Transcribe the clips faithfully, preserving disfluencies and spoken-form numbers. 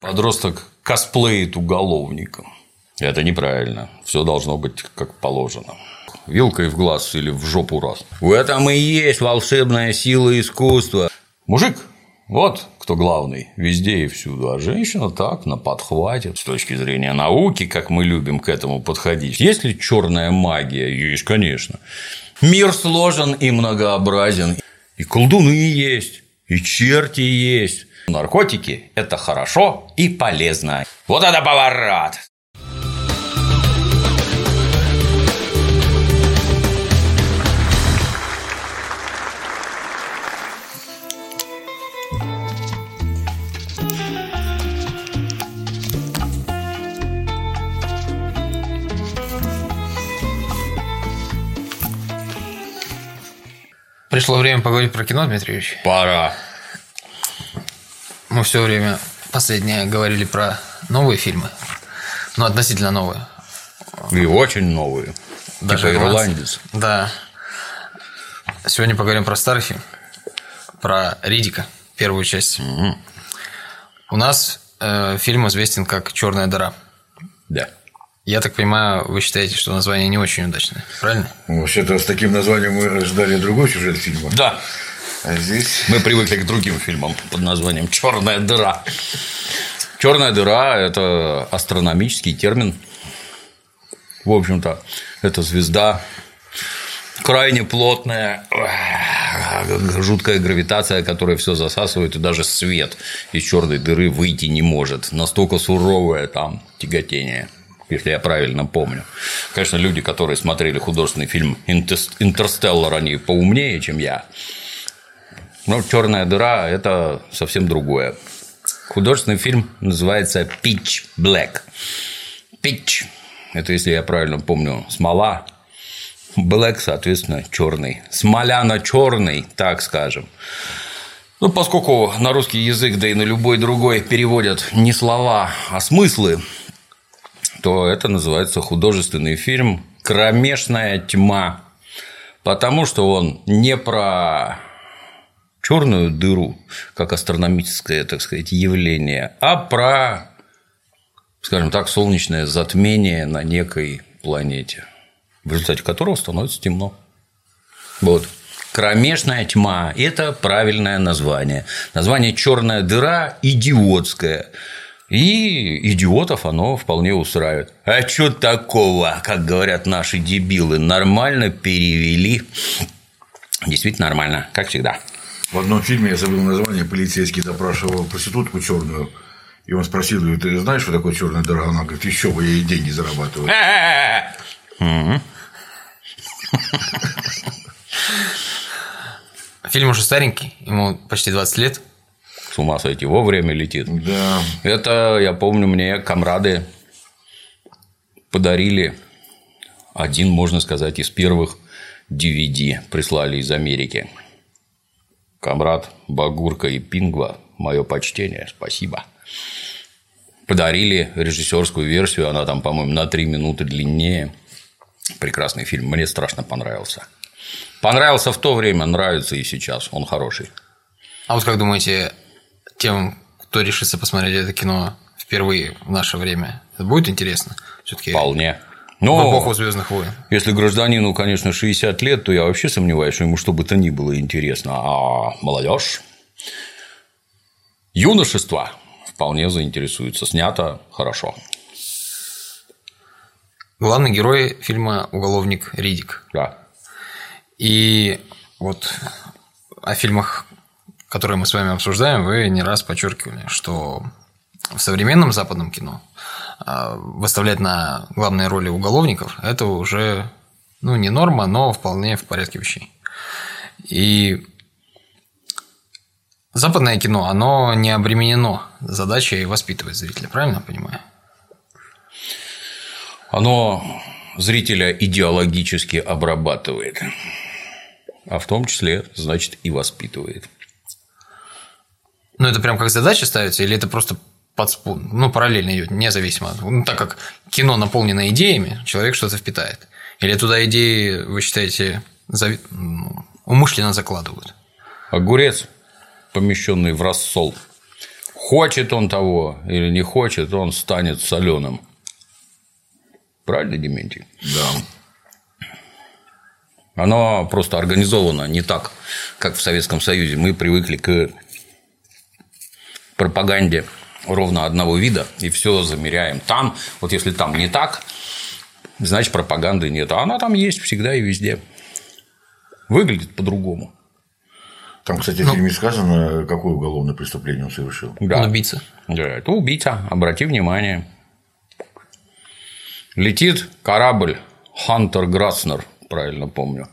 Подросток косплеит уголовника. Это неправильно. Все должно быть как положено. Вилкой в глаз или в жопу раз. В этом и есть волшебная сила искусства. Мужик, вот кто главный везде и всюду, а женщина так, на подхвате. С точки зрения науки, как мы любим к этому подходить. Есть ли черная магия? Есть, конечно. Мир сложен и многообразен. И колдуны есть, и черти есть. Наркотики – это хорошо и полезно. Вот это поворот! Пришло время поговорить про кино, Дмитрий Юрьевич. Пора. Мы все время последнее говорили про новые фильмы, но относительно новые. И очень новые. Даже типа «Ирландец». Да. Сегодня поговорим про старый фильм, про Риддика, первую часть. Угу. У нас э, фильм известен как «Черная дыра». Да. Я так понимаю, вы считаете, что название не очень удачное, правильно? Вообще-то с таким названием мы ждали другой сюжет фильма. Да. А здесь мы привыкли к другим фильмам под названием «Черная дыра». Черная дыра – это астрономический термин. В общем-то, это звезда крайне плотная, жуткая гравитация, которая все засасывает, и даже свет из черной дыры выйти не может. Настолько суровое там тяготение, если я правильно помню. Конечно, люди, которые смотрели художественный фильм «Интерстеллар», они поумнее, чем я. Но «Черная дыра» – это совсем другое. Художественный фильм называется «Pitch Black». Pitch – это, если я правильно помню, смола. Black, соответственно, черный. Смоляно-черный, так скажем. Ну, поскольку на русский язык, да и на любой другой переводят не слова, а смыслы, то это называется художественный фильм «Кромешная тьма». Потому что он не про черную дыру, как астрономическое, так сказать, явление, а про, скажем так, солнечное затмение на некой планете, в результате которого становится темно. Вот. Кромешная тьма – это правильное название. Название «черная дыра» идиотское. И идиотов оно вполне устраивает. А что такого, как говорят наши дебилы, нормально перевели. Действительно нормально, как всегда. В одном фильме, я забыл название, полицейский допрашивал проститутку черную, и он спросил ее: ты знаешь, что такое черная дыра? Она говорит: еще бы, я ей деньги зарабатываю. Фильм уже старенький, ему почти двадцать лет. С ума сойти, вовремя летит. Да. Это, я помню, мне комрады подарили один, можно сказать, из первых ди ви ди, прислали из Америки. Комрад, Багурка и Пингва, мое почтение, спасибо. Подарили режиссерскую версию, она там, по-моему, на три минуты длиннее. Прекрасный фильм, мне страшно понравился. Понравился в то время, нравится и сейчас, он хороший. А вот как думаете, тем, кто решится посмотреть это кино впервые в наше время, это будет интересно? Все-таки вполне. В Но эпоху «Звездных войн». Если гражданину, конечно, шестьдесят лет, то я вообще сомневаюсь, что ему что бы то ни было интересно. А молодежь, юношество вполне заинтересуется. Снято хорошо. Главный герой фильма «Уголовник Риддик». Да. И вот о фильмах, которые мы с вами обсуждаем, вы не раз подчеркивали, что в современном западном кино выставлять на главные роли уголовников – это уже, ну, не норма, но вполне в порядке вещей. И западное кино, оно не обременено задачей воспитывать зрителя, правильно я понимаю? Оно зрителя идеологически обрабатывает, а в том числе, значит, и воспитывает. Ну, это прям как задача ставится, или это просто подспудно, ну, параллельно идет, независимо. Ну, так как кино наполнено идеями, человек что-то впитает. Или туда идеи, вы считаете, зави... умышленно закладывают? Огурец, помещенный в рассол, хочет он того или не хочет, он станет соленым. Правильно, Дементий? Да. Оно просто организовано не так, как в Советском Союзе. Мы привыкли к пропаганде ровно одного вида, и все замеряем. Там, вот если там не так, значит, пропаганды нет. А она там есть всегда и везде. Выглядит по-другому. Там, кстати, в Ну, фильме сказано, какое уголовное преступление он совершил. Да. Он убийца. Да, это убийца. Обрати внимание. Летит корабль Хантер Граснер, правильно помню.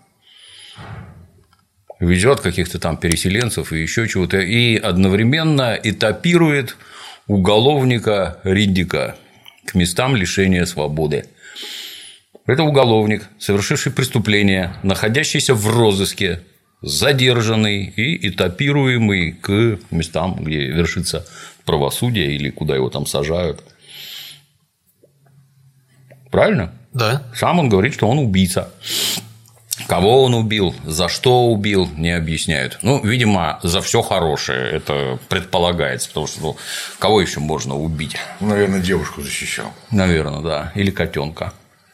Везет каких-то там переселенцев и еще чего-то. И одновременно этапирует уголовника Риддика к местам лишения свободы. Это уголовник, совершивший преступление, находящийся в розыске, задержанный и этапируемый к местам, где вершится правосудие или куда его там сажают. Правильно? Да. Сам он говорит, что он убийца. Кого он убил, за что убил, не объясняют. Ну, видимо, за все хорошее это предполагается, потому что ну, кого еще можно убить? Ну, наверное, девушку защищал. Наверное, да. Или котенка.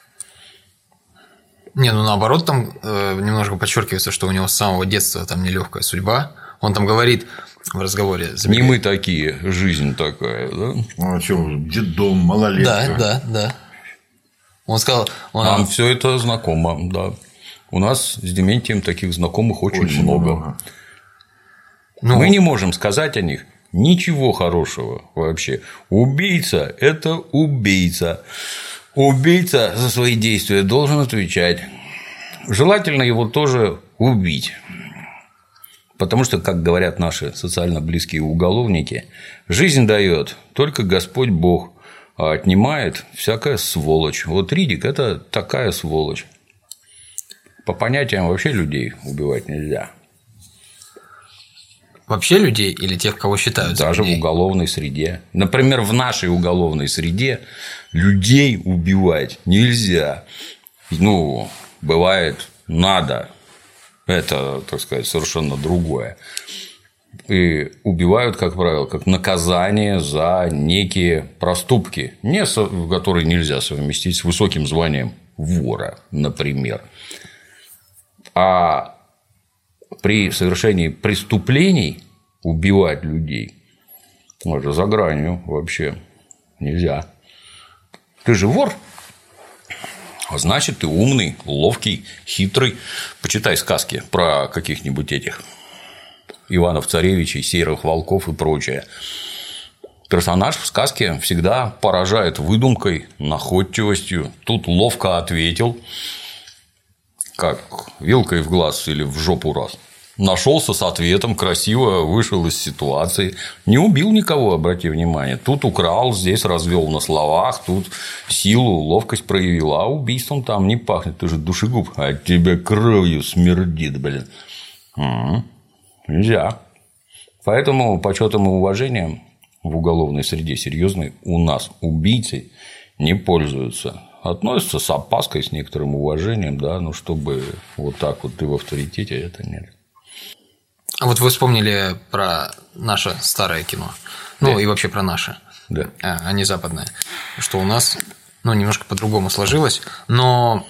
Не, ну наоборот, там э, немножко подчеркивается, что у него с самого детства там нелегкая судьба. Он там говорит в разговоре. Не мы такие, жизнь такая, да? Ну, а что, детдом, малолетка. Да, да, да. Он сказал. Он... Нам все это знакомо, да. У нас с Дементием таких знакомых очень, Очень много. много. Ну, Мы не можем сказать о них ничего хорошего вообще. Убийца – это убийца. Убийца за свои действия должен отвечать. Желательно его тоже убить. Потому что, как говорят наши социально близкие уголовники, жизнь дает только Господь Бог, а отнимает всякая сволочь. Вот Риддик – это такая сволочь. По понятиям вообще людей убивать нельзя. Вообще людей или тех, кого считают за Даже людей? в уголовной среде. Например, в нашей уголовной среде людей убивать нельзя. Ну, бывает, надо. Это, так сказать, совершенно другое. И убивают, как правило, как наказание за некие проступки, не со... которые нельзя совместить с высоким званием вора, например. А при совершении преступлений убивать людей это за гранью вообще нельзя. Ты же вор, а значит, ты умный, ловкий, хитрый. Почитай сказки про каких-нибудь этих Иванов-царевичей, серых волков и прочее. Персонаж в сказке всегда поражает выдумкой, находчивостью. Тут ловко ответил, как вилкой в глаз или в жопу раз. Нашелся с ответом, красиво вышел из ситуации. Не убил никого, обрати внимание. Тут украл, здесь развел на словах, тут силу, ловкость проявил. А убийством там не пахнет. Ты же душегуб, а от тебя кровью смердит, блин. Угу. Нельзя. Поэтому почетом и уважением в уголовной среде серьезной у нас убийцы не пользуются. Относятся с опаской, с некоторым уважением, да, но чтобы вот так вот ты в авторитете, это нет. А вот вы вспомнили про наше старое кино. Ну, Да. и вообще про наше, Да. а не западное. Что у нас, ну, немножко по-другому сложилось. Но,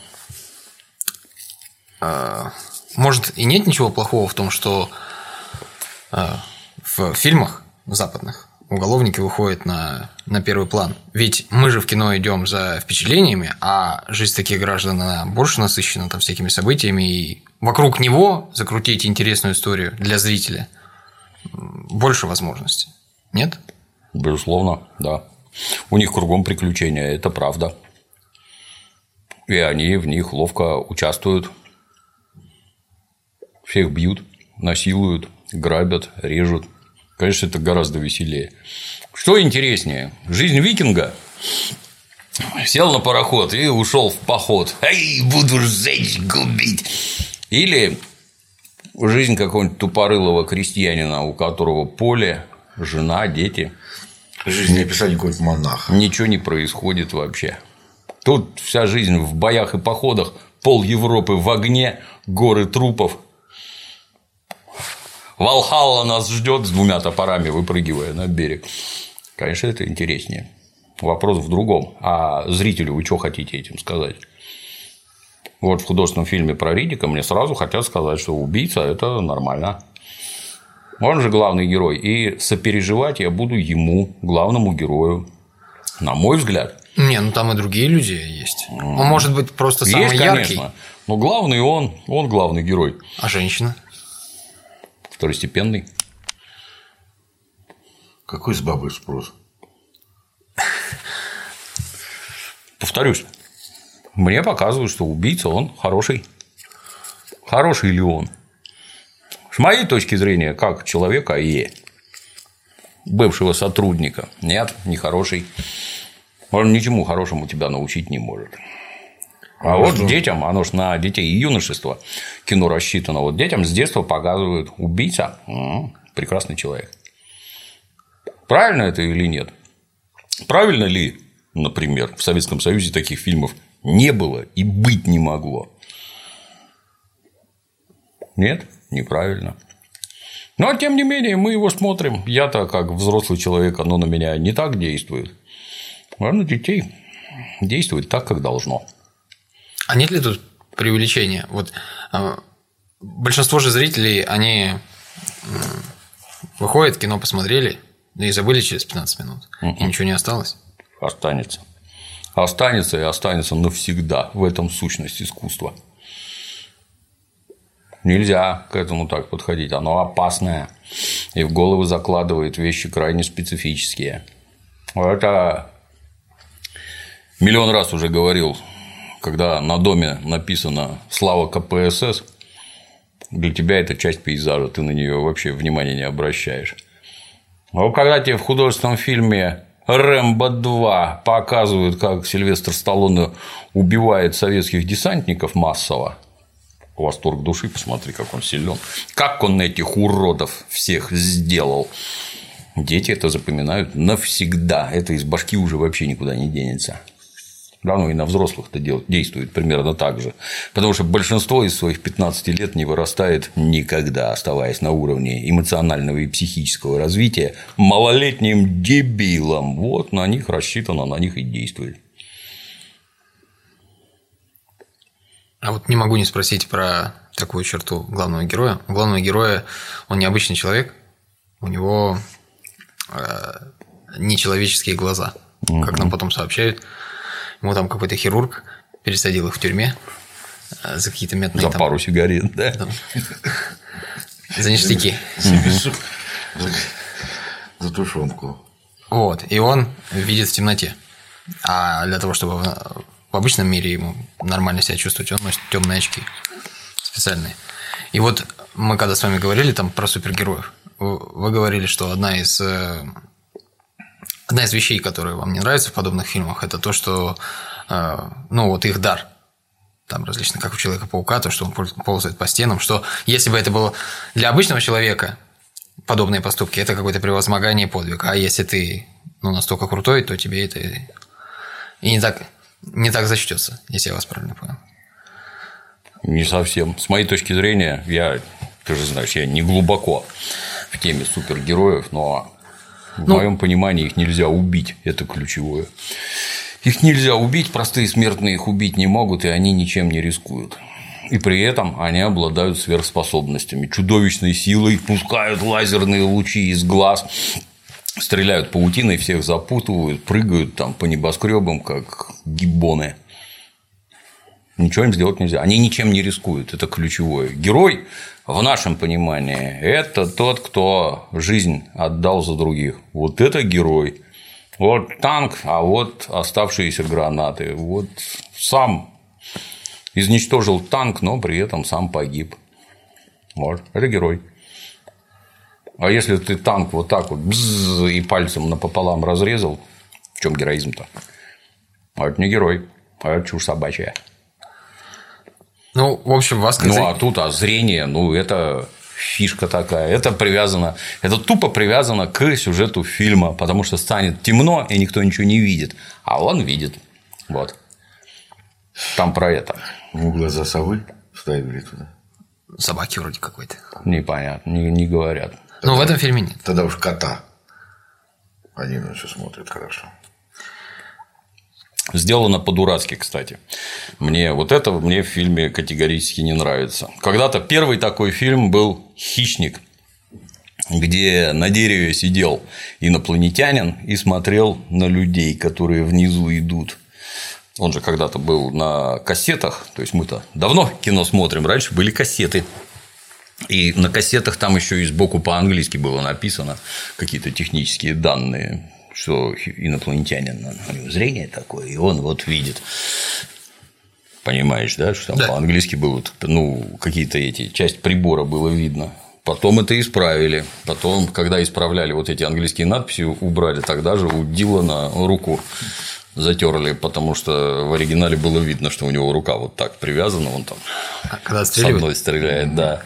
э, может, и нет ничего плохого в том, что э, в фильмах западных уголовники выходят на, на первый план. Ведь мы же в кино идем за впечатлениями, а жизнь таких граждан она больше насыщена там всякими событиями, и вокруг него закрутить интересную историю для зрителя больше возможностей. Нет? Безусловно, да. У них кругом приключения, это правда. И они в них ловко участвуют. Всех бьют, насилуют, грабят, режут. Конечно, это гораздо веселее. Что интереснее? Жизнь викинга. Сел на пароход и ушел в поход. Эй, буду жечь, губить. Или жизнь какого-нибудь тупорылого крестьянина, у которого поле, жена, дети. Жизнь описания какого-нибудь монаха. Ничего не происходит вообще. Тут вся жизнь в боях и походах, пол Европы в огне, горы трупов. Валхалла нас ждет с двумя топорами, выпрыгивая на берег. Конечно, это интереснее. Вопрос в другом. А зрителю вы что хотите этим сказать? Вот в художественном фильме про Риддика мне сразу хотят сказать, что убийца – это нормально. Он же главный герой. И сопереживать я буду ему, главному герою. На мой взгляд. Не, ну там и другие люди есть. Он может быть просто самый есть, яркий. Конечно. Но главный он, он главный герой. А женщина? Второстепенный. Какой с бабой спрос? Повторюсь. Мне показывают, что убийца, он хороший. Хороший ли он? С моей точки зрения, как человека и бывшего сотрудника, нет, не хороший. Он ничему хорошему тебя научить не может. А, а вот что? Детям, оно ж на детей и юношество кино рассчитано. Вот детям с детства показывают убийца м-м, прекрасный человек. Правильно это или нет? Правильно ли, например, в Советском Союзе таких фильмов не было и быть не могло? Нет, неправильно. Но, тем не менее, мы его смотрим. Я-то, как взрослый человек, оно на меня не так действует. А на детей действует так, как должно. А нет ли тут преувеличения? Вот э, большинство же зрителей, они э, выходят, кино посмотрели, да и забыли через пятнадцать минут. Uh-uh. И ничего не осталось. Останется. Останется и останется навсегда. В этом сущность искусства. Нельзя к этому так подходить. Оно опасное. И в головы закладывает вещи крайне специфические. Это миллион раз уже говорил, когда на доме написано «Слава ка пэ эс эс», для тебя это часть пейзажа, ты на нее вообще внимания не обращаешь. Но когда тебе в художественном фильме «Рэмбо два» показывают, как Сильвестр Сталлоне убивает советских десантников массово, восторг души, посмотри, как он силен, как он этих уродов всех сделал. Дети это запоминают навсегда. Это из башки уже вообще никуда не денется. Да, ну и на взрослых это действует примерно так же. Потому что большинство из своих пятнадцати лет не вырастает никогда, оставаясь на уровне эмоционального и психического развития малолетним дебилом. Вот на них рассчитано, на них и действует. А вот не могу не спросить про такую черту главного героя. У главного героя он необычный человек, у него э, нечеловеческие глаза, угу. Как нам потом сообщают. Ему там какой-то хирург пересадил их в тюрьме э, за какие-то метные... За там, пару сигарет, да? Там, за ништяки. За тушенку. Вот. И он видит в темноте. А для того, чтобы в обычном мире ему нормально себя чувствовать, он носит темные очки специальные. И вот мы когда с вами говорили там про супергероев, вы говорили, что одна из, одна из вещей, которые вам не нравятся в подобных фильмах, это то, что ну, вот их дар. Там различно, как у Человека-паука, то, что он ползает по стенам, что если бы это было для обычного человека, подобные поступки, это какое-то превозмогание и подвиг. А если ты ну, настолько крутой, то тебе это и не так, не так зачтется, если я вас правильно понял. Не совсем. С моей точки зрения, я, ты же знаешь, я не глубоко в теме супергероев, но в ну, моем понимании их нельзя убить. Это ключевое. Их нельзя убить, простые смертные их убить не могут, и они ничем не рискуют. И при этом они обладают сверхспособностями, чудовищной силой, пускают лазерные лучи из глаз, стреляют паутиной, всех запутывают, прыгают там по небоскребам, как гиббоны. Ничего им сделать нельзя. Они ничем не рискуют. Это ключевое. Герой, в нашем понимании, это тот, кто жизнь отдал за других. Вот это герой. Вот танк, а вот оставшиеся гранаты. Вот сам изничтожил танк, но при этом сам погиб. Вот. Это герой. А если ты танк вот так вот бзз, и пальцем напополам разрезал, в чем героизм-то? А это не герой, а это чушь собачья. Ну, в общем, вас как... Ну, а тут а зрение, ну, это фишка такая. Это привязано, это тупо привязано к сюжету фильма, потому что станет темно, и никто ничего не видит. А он видит. Вот. Там про это. Ну, глаза совы вставили туда. собаки вроде какой-то. Непонятно, не, не говорят. Но в этом фильме нет. Тогда уж кота. Один еще смотрит хорошо. Сделано по-дурацки, кстати. Мне вот это мне в фильме категорически не нравится. Когда-то первый такой фильм был «Хищник», где на дереве сидел инопланетянин и смотрел на людей, которые внизу идут. Он же когда-то был на кассетах, то есть мы-то давно кино смотрим, раньше были кассеты. И на кассетах там еще и сбоку по-английски было написано какие-то технические данные, что инопланетянин, у него зрение такое, и он вот видит. Понимаешь, да, что там да. По-английски было, ну, какие-то эти, часть прибора было видно. Потом это исправили. Потом, когда исправляли вот эти английские надписи, убрали, тогда же у Дилана руку затерли, потому что в оригинале было видно, что у него рука вот так привязана, он там а когда с одной стреляет, да.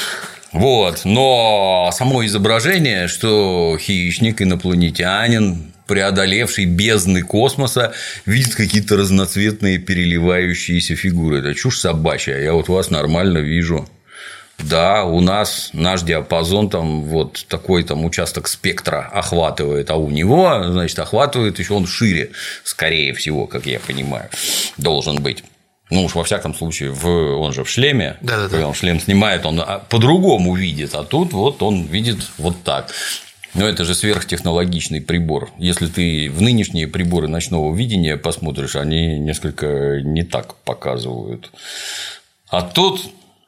Вот, но само изображение, что хищник, инопланетянин, преодолевший бездны космоса, видит какие-то разноцветные переливающиеся фигуры. Это чушь собачья. Я вот вас нормально вижу. Да, у нас наш диапазон там вот такой там участок спектра охватывает, а у него, значит, охватывает еще он шире, скорее всего, как я понимаю, должен быть. Ну уж во всяком случае, в... он же в шлеме, Да-да-да. когда он шлем снимает, он по-другому видит, а тут вот он видит вот так. Но это же сверхтехнологичный прибор. Если ты в нынешние приборы ночного видения посмотришь, они несколько не так показывают. А тут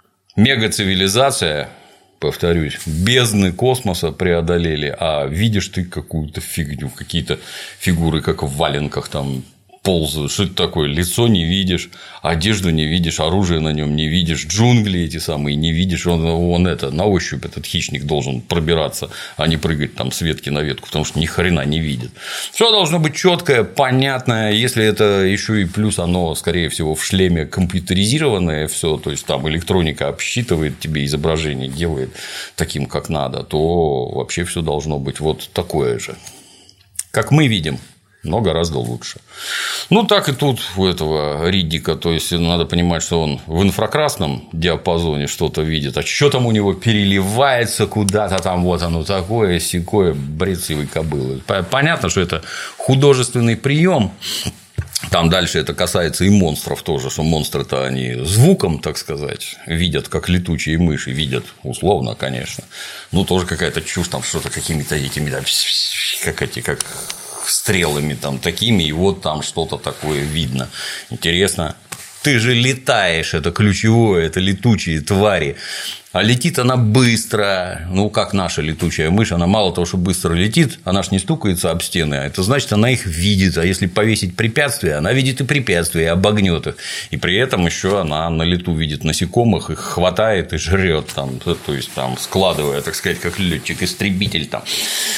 мегацивилизация, повторюсь, бездны космоса преодолели, а видишь ты какую-то фигню, какие-то фигуры, как в валенках там ползают. Что это такое? Лицо не видишь, одежду не видишь, оружие на нем не видишь, джунгли эти самые не видишь. Он, он это на ощупь этот хищник должен пробираться, а не прыгать там с ветки на ветку, потому что ни хрена не видит. Все должно быть четкое, понятное. Если это еще и плюс оно, скорее всего, в шлеме компьютеризированное, все, то есть там электроника обсчитывает тебе изображение, делает таким, как надо, то вообще все должно быть вот такое же, как мы видим. Но гораздо лучше. Ну, так и тут у этого Риддика. То есть, надо понимать, что он в инфракрасном диапазоне что-то видит, а что там у него переливается куда-то там, вот оно такое, сякое, бред сивой кобылы. Понятно, что это художественный прием. Там дальше это касается и монстров тоже, что монстры-то они звуком, так сказать, видят, как летучие мыши, видят условно, конечно. Ну, тоже какая-то чушь, там что-то какими-то этими, там, как эти, как стрелами там такими, и вот там что-то такое видно. Интересно. Ты же летаешь, это ключевое, это летучие твари. А летит она быстро. Ну, как наша летучая мышь, она мало того, что быстро летит, она ж не стукается об стены, а это значит, она их видит. А если повесить препятствия, она видит и препятствия, и обогнет их. И при этом еще она на лету видит насекомых, их хватает и жрет там, то есть там складывая, так сказать, как летчик-истребитель там.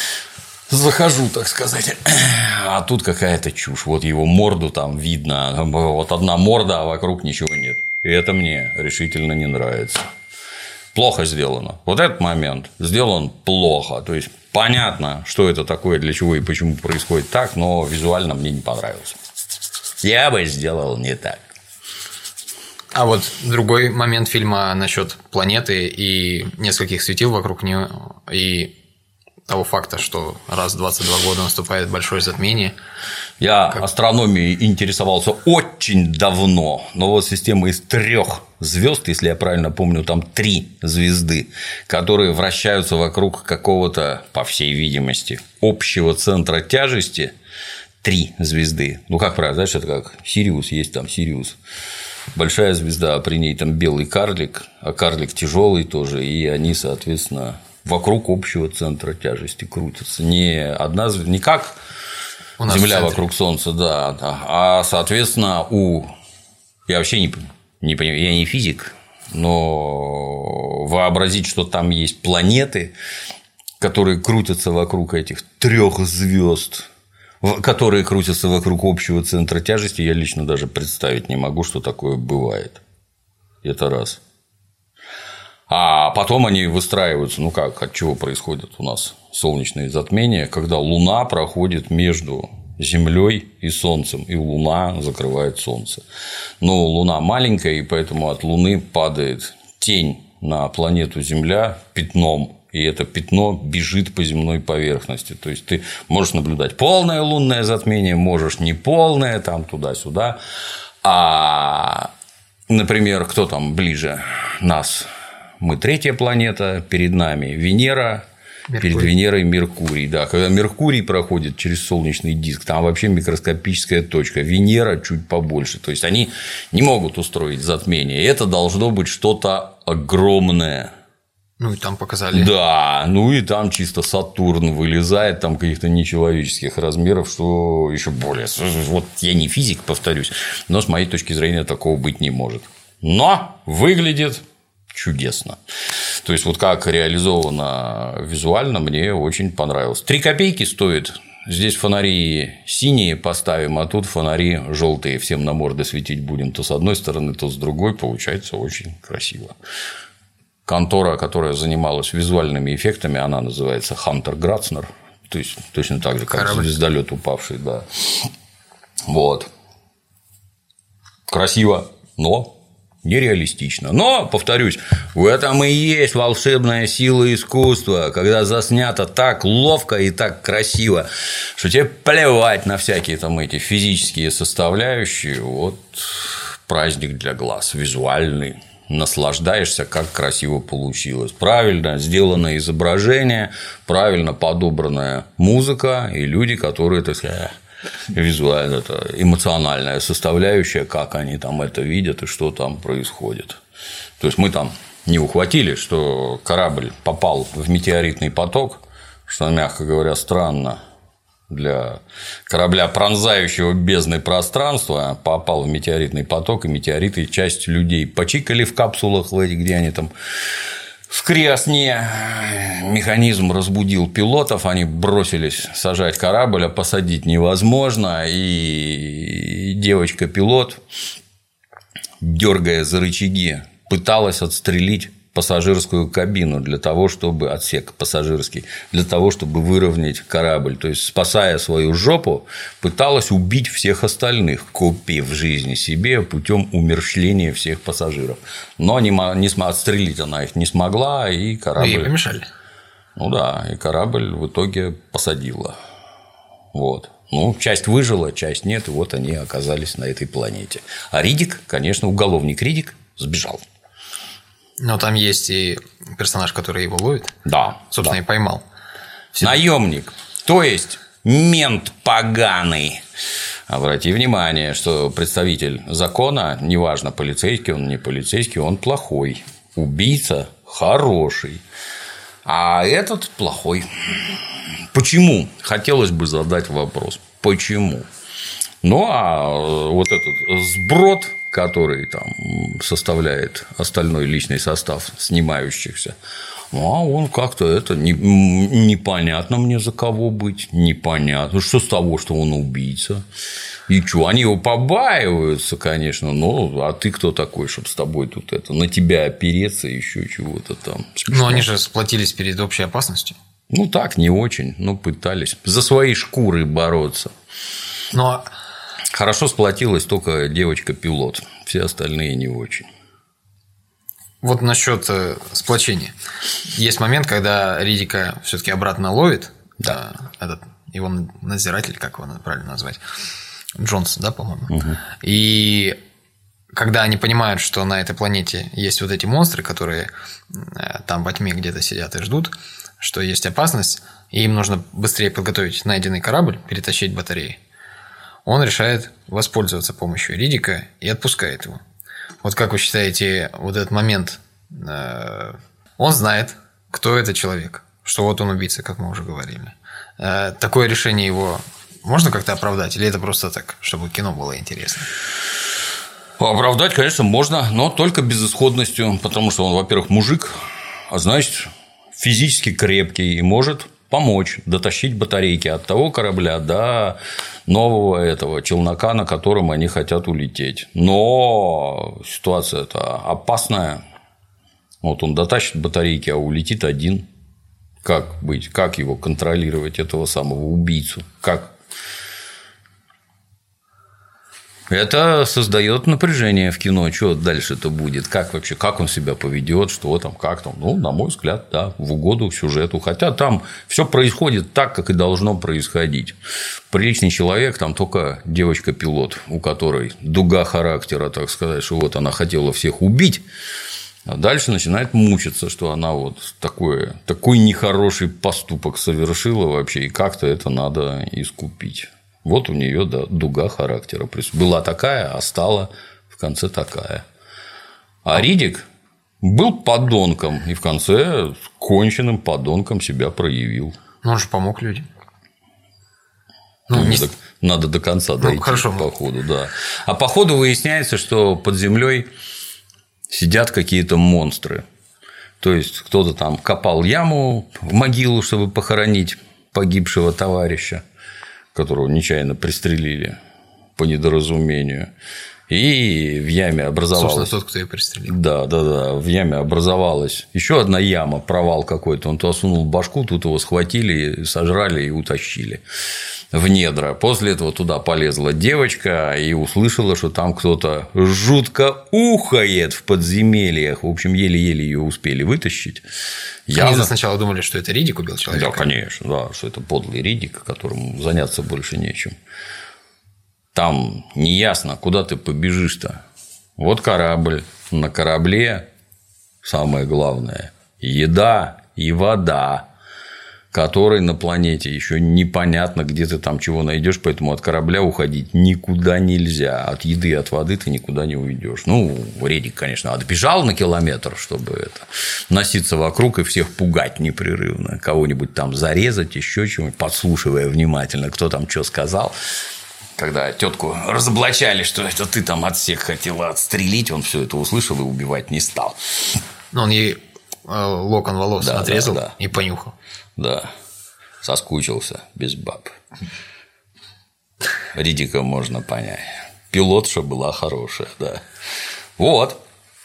Захожу, так сказать, а тут какая-то чушь. Вот его морду там видно, вот одна морда, а вокруг ничего нет. И это мне решительно не нравится. Плохо сделано. Вот этот момент сделан плохо. То есть, понятно, что это такое, для чего и почему происходит так, но визуально мне не понравился. Я бы сделал не так. А вот другой момент фильма насчет планеты и нескольких светил вокруг нее, и того факта, что раз в двадцать два года наступает большое затмение. Я как... астрономией интересовался очень давно, но вот система из трех звезд, если я правильно помню, там три звезды, которые вращаются вокруг какого-то, по всей видимости, общего центра тяжести. Три звезды. Ну, как правило, знаешь, это как Сириус, есть там Сириус. Большая звезда, а при ней там белый карлик, а карлик тяжелый тоже, и они, соответственно, вокруг общего центра тяжести крутятся. Не одна, не как Земля вокруг Солнца, да, а, соответственно, у. Я вообще не, не понимаю, я не физик, но вообразить, что там есть планеты, которые крутятся вокруг этих трех звезд, которые крутятся вокруг общего центра тяжести, я лично даже представить не могу, что такое бывает. Это раз. А потом они выстраиваются, ну как, от чего происходят у нас солнечные затмения, когда Луна проходит между Землей и Солнцем, и Луна закрывает Солнце. Но Луна маленькая, и поэтому от Луны падает тень на планету Земля пятном. И это пятно бежит по земной поверхности. То есть ты можешь наблюдать полное лунное затмение, можешь неполное, там туда-сюда. А, например, кто там ближе нас? Мы третья планета, перед нами Венера, Меркурий. Перед Венерой Меркурий. Да, когда Меркурий проходит через солнечный диск, там вообще микроскопическая точка. Венера чуть побольше. То есть они не могут устроить затмение. Это должно быть что-то огромное. Ну, и там показали. Да, ну и там чисто Сатурн вылезает, там каких-то нечеловеческих размеров, что еще более. Вот я не физик, повторюсь, но с моей точки зрения такого быть не может. Но выглядит чудесно. То есть, вот как реализовано визуально, мне очень понравилось. Три копейки стоит. Здесь фонари синие поставим, а тут фонари желтые. Всем на морды светить будем то с одной стороны, то с другой. Получается очень красиво. Контора, которая занималась визуальными эффектами, она называется Хантер Грацнер. То есть, точно так же, как Корабль. Звездолет упавший, да. Вот. Красиво, но нереалистично. Но, повторюсь, в этом и есть волшебная сила искусства, когда заснято так ловко и так красиво, что тебе плевать на всякие там эти физические составляющие. Вот праздник для глаз, визуальный. Наслаждаешься, как красиво получилось. Правильно сделанное изображение, правильно подобранная музыка и люди, которые, так сказать, визуально, это эмоциональная составляющая, как они там это видят и что там происходит. То есть мы там не ухватили, что корабль попал в метеоритный поток, что, мягко говоря, странно. Для корабля, пронзающего бездны пространства, попал в метеоритный поток, и метеориты часть людей почикали в капсулах, в этих, где они там в криосне. Механизм разбудил пилотов, они бросились сажать корабль, а посадить невозможно. И девочка-пилот, дергая за рычаги, пыталась отстрелить пассажирскую кабину для того, чтобы отсек пассажирский, для того, чтобы выровнять корабль. То есть, спасая свою жопу, пыталась убить всех остальных, купив жизни себе путем умерщвления всех пассажиров. Но не, не отстрелить она их не смогла, и корабль. Ей помешали. Ну да, и корабль в итоге посадила. Вот. Ну, часть выжила, часть нет, и вот они оказались на этой планете. А Риддик, конечно, уголовник Риддик сбежал. Но там есть и персонаж, который его ловит. Да. Собственно, да. и поймал. Все... Наемник. То есть мент поганый. Обрати внимание, что представитель закона, неважно, полицейский он, не полицейский, он плохой. Убийца хороший. А этот плохой. Почему? Хотелось бы задать вопрос. Почему? Ну, а вот этот сброд, который там составляет остальной личный состав снимающихся, ну, а он как-то это не, непонятно мне за кого быть, непонятно. Что с того, что он убийца? И что, они его побаиваются, конечно, но а ты кто такой, чтобы с тобой тут это, на тебя опереться, еще чего-то там. Ну, они же сплотились перед общей опасностью. Ну, так, не очень, но пытались за свои шкуры бороться. Но... Хорошо сплотилась только девочка-пилот, все остальные не очень. Вот насчет сплочения. Есть момент, когда Риддика все-таки обратно ловит. Да. Этот, его надзиратель, как его правильно назвать? Джонс, да, по-моему. Угу. И когда они понимают, что на этой планете есть вот эти монстры, которые там во тьме где-то сидят и ждут, что есть опасность, и им нужно быстрее подготовить найденный корабль, перетащить батареи, он решает воспользоваться помощью Риддика и отпускает его. Вот как вы считаете, вот этот момент, он знает, кто этот человек, что вот он убийца, как мы уже говорили. Такое решение его можно как-то оправдать, или это просто так, чтобы кино было интересно? Оправдать, конечно, можно, но только безысходностью, потому что он, во-первых, мужик, а значит, физически крепкий и может помочь дотащить батарейки от того корабля до нового этого челнока, на котором они хотят улететь. Но ситуация-то опасная. Вот он дотащит батарейки, а улетит один. Как быть? Как его контролировать, этого самого убийцу? Как? Это создает напряжение в кино. Что дальше-то будет? Как вообще, как он себя поведет, что там, как там? Ну, на мой взгляд, да, в угоду сюжету. Хотя там все происходит так, как и должно происходить. Приличный человек, там только девочка-пилот, у которой дуга характера, так сказать, что вот она хотела всех убить. А дальше начинает мучиться, что она вот такой, такой нехороший поступок совершила вообще, и как-то это надо искупить. Вот у нее, да, дуга характера. Была такая, а стала в конце такая. А Риддик был подонком и в конце конченным подонком себя проявил. Ну, он же помог людям. Ну, надо, не... надо до конца дойти, ну, хорошо, по ходу, да. А по ходу выясняется, что под землей сидят какие-то монстры. То есть кто-то там копал яму в могилу, чтобы похоронить погибшего товарища, которого нечаянно пристрелили по недоразумению. И в яме образовалась. Собственно, тот, кто ее пристрелил. Да, да, да. В яме образовалась еще одна яма, провал какой-то. Он туда сунул башку, тут его схватили, сожрали и утащили в недра. После этого туда полезла девочка и услышала, что там кто-то жутко ухает в подземельях. В общем, еле-еле ее успели вытащить. Явно... Они сначала думали, что это Риддик убил человека. Да, конечно, да, что это подлый Риддик, которому заняться больше нечем. Там неясно, куда ты побежишь-то. Вот корабль. На корабле самое главное – еда и вода, которой на планете еще непонятно, где ты там чего найдешь, поэтому от корабля уходить никуда нельзя. От еды и от воды ты никуда не уйдешь. Ну, Риддик, конечно, отбежал на километр, чтобы это, носиться вокруг и всех пугать непрерывно, кого-нибудь там зарезать, еще чего-нибудь, подслушивая внимательно, кто там что сказал. Когда тетку разоблачали, что это ты там от всех хотела отстрелить, он все это услышал и убивать не стал. Но он ей локон волос да, отрезал да, да. и понюхал. Да, соскучился без баб. Риддика можно понять. Пилотша была хорошая, да. Вот.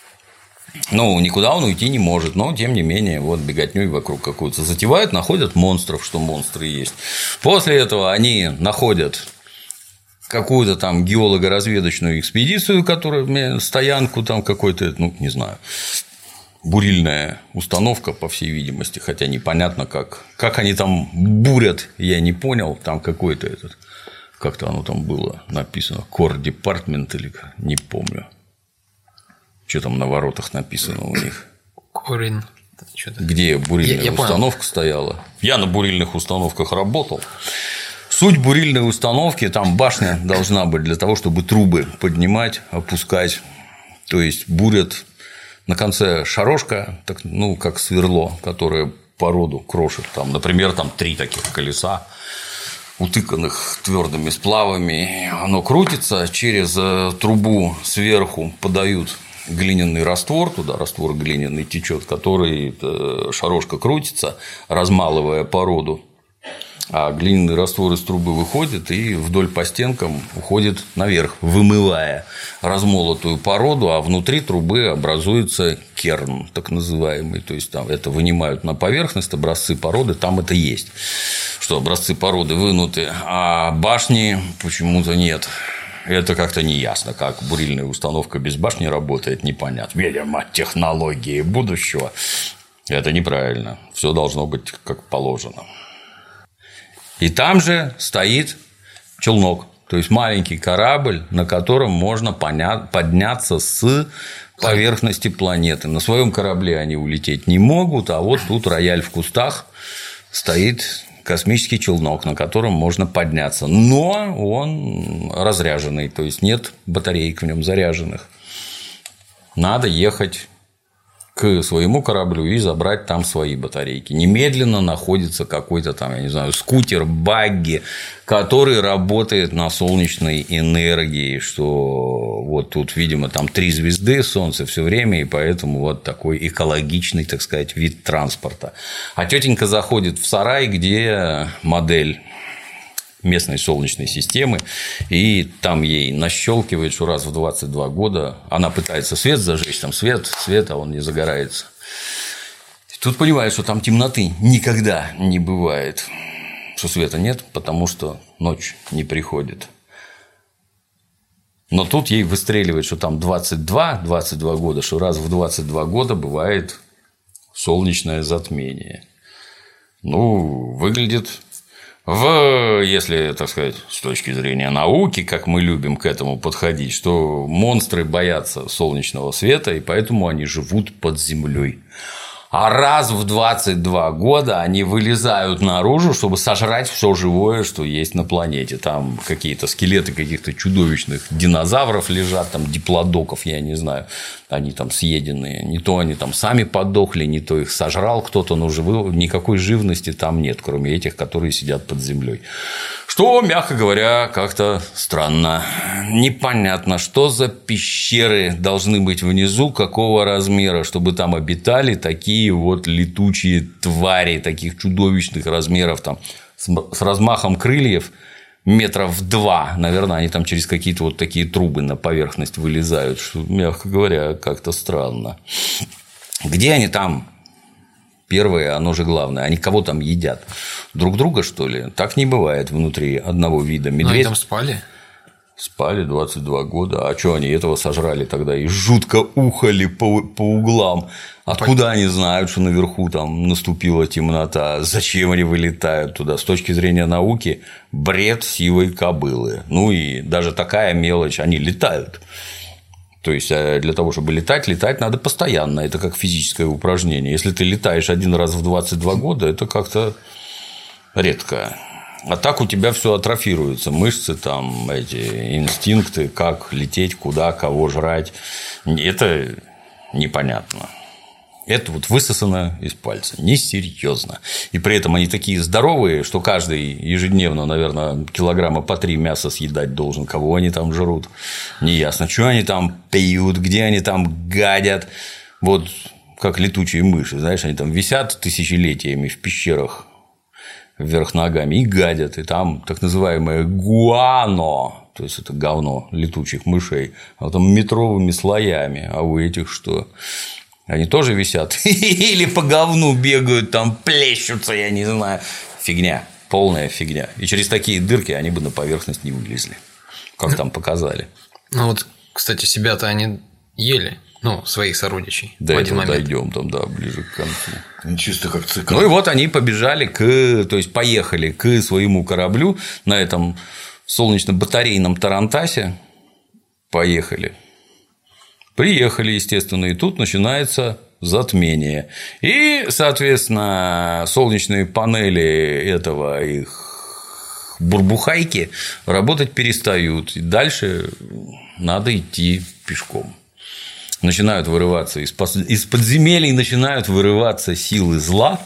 Ну, никуда он уйти не может, но, тем не менее, вот беготнёй вокруг какую-то затевают, находят монстров, что монстры есть. После этого они находят какую-то там геолого-разведочную экспедицию, которая стоянку там какой-то, ну, не знаю, бурильная установка, по всей видимости, хотя непонятно, как, как они там бурят, я не понял, там какой-то этот, как-то оно там было написано, Core Department или не помню, что там на воротах написано у них. Корин. Где бурильная я, я установка понял. Стояла. Я на бурильных установках работал. Суть бурильной установки, там башня должна быть для того, чтобы трубы поднимать, опускать. То есть бурят на конце шарошка, так, ну, как сверло, которое породу крошит. Там, например, там три таких колеса, утыканных твердыми сплавами. Оно крутится, через трубу сверху подают глиняный раствор, туда раствор глиняный течет, который шарошка крутится, размалывая породу. А глиняный раствор из трубы выходит и вдоль по стенкам уходит наверх, вымывая размолотую породу, а внутри трубы образуется керн, так называемый. То есть там это вынимают на поверхность образцы породы, там это есть, что образцы породы вынуты, а башни почему-то нет. Это как-то неясно, как бурильная установка без башни работает, непонятно. Видимо, технологии будущего. Это неправильно. Все должно быть как положено. И там же стоит челнок, то есть маленький корабль, на котором можно подняться с поверхности планеты. На своем корабле они улететь не могут, а вот тут рояль в кустах стоит космический челнок, на котором можно подняться. Но он разряженный, то есть нет батареек в нем заряженных. Надо ехать к своему кораблю и забрать там свои батарейки. Немедленно находится какой-то там, я не знаю, скутер, багги, который работает на солнечной энергии, что вот тут, видимо, там три звезды, солнце все время, и поэтому вот такой экологичный, так сказать, вид транспорта. А тетенька заходит в сарай, где модель местной солнечной системы, и там ей нащелкивает, что раз в двадцать два года она пытается свет зажечь, там свет, свет, а он не загорается. Тут понимает, что там темноты никогда не бывает, что света нет, потому что ночь не приходит. Но тут ей выстреливает, что там двадцать два, двадцать два года, что раз в двадцать два года бывает солнечное затмение. Ну, выглядит, в, если, так сказать, с точки зрения науки, как мы любим к этому подходить, что монстры боятся солнечного света, и поэтому они живут под землей. А раз в двадцать два года они вылезают наружу, чтобы сожрать все живое, что есть на планете. Там какие-то скелеты каких-то чудовищных динозавров лежат, там диплодоков, я не знаю. Они там съеденные. Не то они там сами подохли, не то их сожрал кто-то, но живы... никакой живности там нет, кроме этих, которые сидят под землей. Что, мягко говоря, как-то странно. Непонятно, что за пещеры должны быть внизу, какого размера, чтобы там обитали такие вот летучие твари, таких чудовищных размеров, там, с размахом крыльев метров два. Наверное, они там через какие-то вот такие трубы на поверхность вылезают, что, мягко говоря, как-то странно. Где они там? Первое, оно же главное. Они кого там едят? Друг друга, что ли? Так не бывает внутри одного вида. Медведь... Но они там спали? Спали двадцать два года. А что они этого сожрали тогда? И жутко ухали по, по углам. Откуда они знают, что наверху там наступила темнота? Зачем они вылетают туда? С точки зрения науки, бред сивой кобылы. Ну и даже такая мелочь, они летают. То есть для того, чтобы летать, летать надо постоянно. Это как физическое упражнение. Если ты летаешь один раз в двадцать два года, это как-то редко. А так у тебя все атрофируется. Мышцы, там, эти инстинкты, как лететь, куда, кого жрать. Это непонятно. Это вот высосано из пальца. Несерьезно. И при этом они такие здоровые, что каждый ежедневно, наверное, килограмма по три мяса съедать должен. Кого они там жрут? Неясно. Что они там пьют, где они там гадят. Вот как летучие мыши. Знаешь, они там висят тысячелетиями в пещерах вверх ногами и гадят. И там так называемое гуано. То есть это говно летучих мышей. А там метровыми слоями. А у этих что? Они тоже висят или по говну бегают, там плещутся, я не знаю. Фигня, полная фигня. И через такие дырки они бы на поверхность не вылезли, как там показали. Ну вот, кстати, себя-то они ели, ну, своих сородичей. До этого дойдем там, да, ближе к концу. Они чисто как цикл. Ну и вот они побежали к, то есть поехали к своему кораблю на этом солнечно-батарейном тарантасе. Поехали. Приехали, естественно, и тут начинается затмение. И, соответственно, солнечные панели этого их бурбухайки работать перестают. И дальше надо идти пешком. Начинают вырываться из подземелий, начинают вырываться силы зла.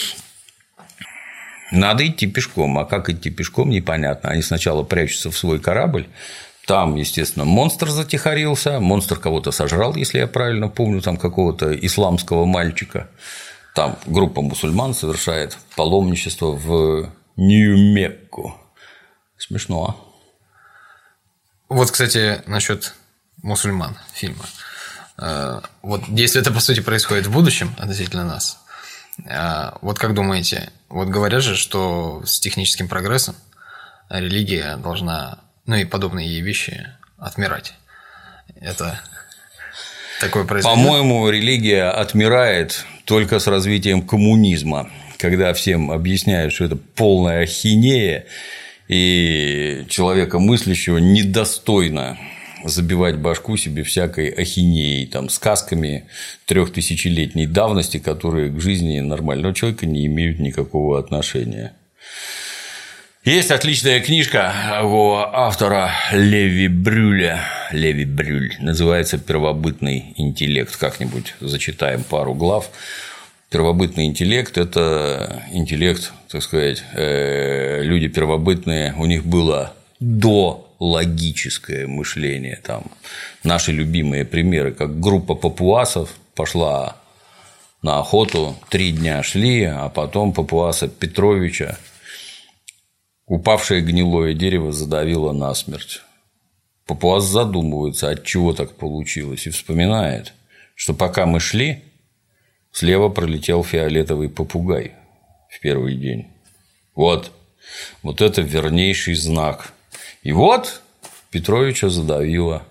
Надо идти пешком. А как идти пешком, непонятно. Они сначала прячутся в свой корабль. Там, естественно, монстр затихарился, монстр кого-то сожрал, если я правильно помню, там какого-то исламского мальчика. Там группа мусульман совершает паломничество в Нью-Мекку. Смешно. Вот, кстати, насчет мусульман фильма. Вот действие это, по сути, происходит в будущем относительно нас. Вот как думаете, вот говорят же, что с техническим прогрессом религия должна... Ну и подобные ей вещи отмирать. Это такое произойдет? По-моему, религия отмирает только с развитием коммунизма, когда всем объясняют, что это полная ахинея, и человека мыслящего недостойно забивать башку себе всякой ахинеей, там, сказками трехтысячелетней давности, которые к жизни нормального человека не имеют никакого отношения. Есть отличная книжка у автора Леви Брюля. Леви Брюль. Называется «Первобытный интеллект». Как-нибудь зачитаем пару глав. Первобытный интеллект – это интеллект, так сказать, люди первобытные, у них было дологическое мышление. Там наши любимые примеры, как группа папуасов пошла на охоту, три дня шли, а потом папуаса Петровича упавшее гнилое дерево задавило насмерть. Папуас задумывается, от чего так получилось, и вспоминает, что пока мы шли, слева пролетел фиолетовый попугай в первый день. Вот, вот это вернейший знак. И вот Петровича задавило.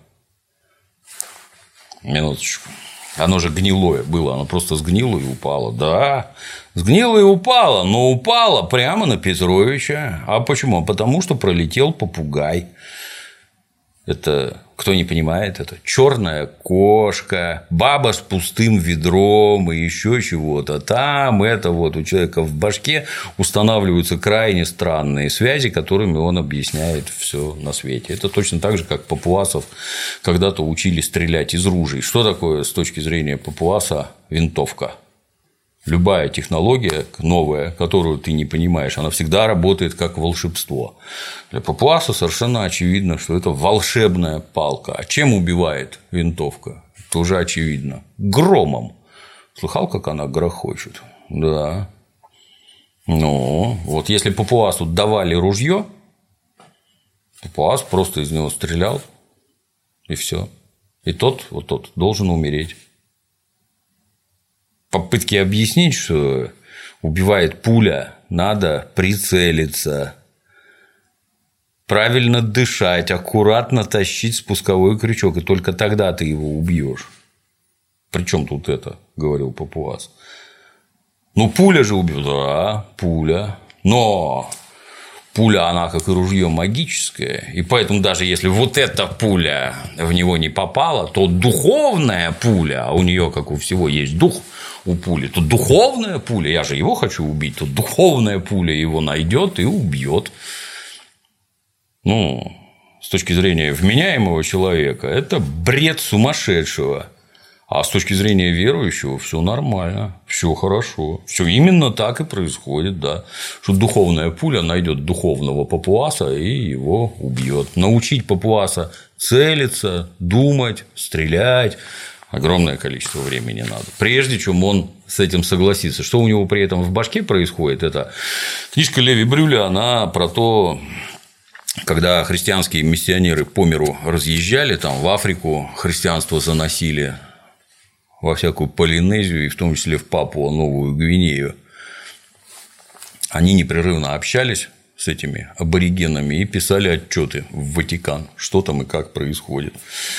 Минуточку. Оно же гнилое было, оно просто сгнило и упало. Да, сгнило и упало, но упало прямо на Петровича. А почему? Потому что пролетел попугай. Это, кто не понимает, это черная кошка, баба с пустым ведром и еще чего-то. Там это вот у человека в башке устанавливаются крайне странные связи, которыми он объясняет все на свете. Это точно так же, как папуасов когда-то учили стрелять из ружей. Что такое с точки зрения папуаса винтовка? Любая технология новая, которую ты не понимаешь, она всегда работает как волшебство. Для папуаса совершенно очевидно, что это волшебная палка. А чем убивает винтовка? Это уже очевидно. Громом. Слыхал, как она грохочет? Да. Ну, вот если папуасу давали ружье, папуас просто из него стрелял, и все. И тот, вот тот, должен умереть. Попытки объяснить, что убивает пуля, надо прицелиться, правильно дышать, аккуратно тащить спусковой крючок, и только тогда ты его убьешь. Причем тут это, говорил папуас. Ну, пуля же убьет, да, пуля. Но пуля, она, как и ружье, магическая. И поэтому даже если вот эта пуля в него не попала, то духовная пуля, а у нее, как у всего, есть дух у пули, то духовная пуля, я же его хочу убить, то духовная пуля его найдет и убьет. Ну, с точки зрения вменяемого человека, это бред сумасшедшего. А с точки зрения верующего все нормально, все хорошо. Все именно так и происходит, да. Что духовная пуля найдет духовного папуаса и его убьет. Научить папуаса целиться, думать, стрелять огромное количество времени надо. Прежде чем он с этим согласится. Что у него при этом в башке происходит, это книжка Леви Брюля, она про то, когда христианские миссионеры по миру разъезжали, там в Африку христианство заносили, во всякую Полинезию, и в том числе в Папуа-Новую Гвинею, они непрерывно общались с этими аборигенами и писали отчеты в Ватикан, что там и как происходит.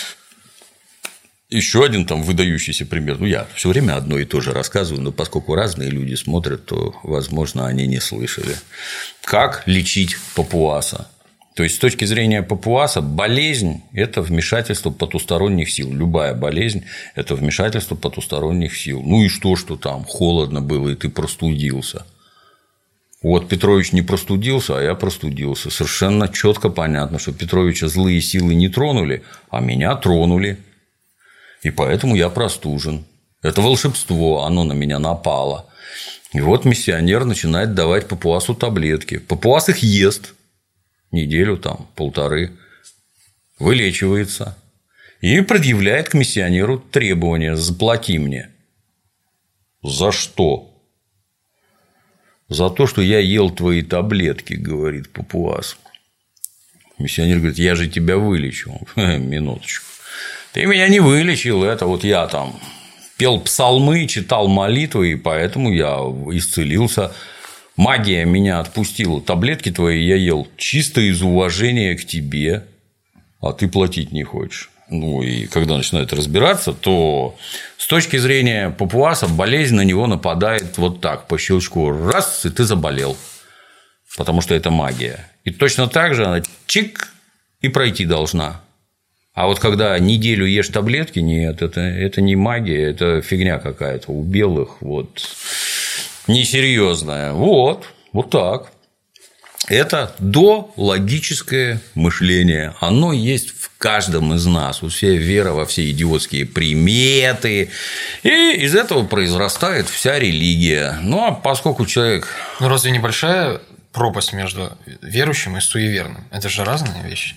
Еще один там выдающийся пример. Ну, я все время одно и то же рассказываю, но поскольку разные люди смотрят, то, возможно, они не слышали. Как лечить папуаса? То есть, с точки зрения папуаса, болезнь – это вмешательство потусторонних сил. Любая болезнь – это вмешательство потусторонних сил. Ну и что, что там холодно было, и ты простудился? Вот Петрович не простудился, а я простудился. Совершенно четко понятно, что Петровича злые силы не тронули, а меня тронули. И поэтому я простужен. Это волшебство, оно на меня напало. И вот миссионер начинает давать папуасу таблетки. Папуас их ест. Неделю там, полторы, вылечивается и предъявляет к миссионеру требования: заплати мне. За что? За то, что я ел твои таблетки, говорит папуас. Миссионер говорит: я же тебя вылечил. Минуточку. Ты меня не вылечил, это вот я там пел псалмы, читал молитвы, и поэтому я исцелился. Магия меня отпустила, таблетки твои я ел чисто из уважения к тебе, а ты платить не хочешь. Ну, и когда начинают разбираться, то с точки зрения папуаса болезнь на него нападает вот так, по щелчку, раз, и ты заболел, потому что это магия. И точно так же она чик и пройти должна. А вот когда неделю ешь таблетки, нет, это, это не магия, это фигня какая-то у белых, вот. Несерьезное. Вот, вот так. Это дологическое мышление. Оно есть в каждом из нас. У всей вера во все идиотские приметы. И из этого произрастает вся религия. Ну, а поскольку человек… Ну, разве небольшая пропасть между верующим и суеверным? Это же разные вещи.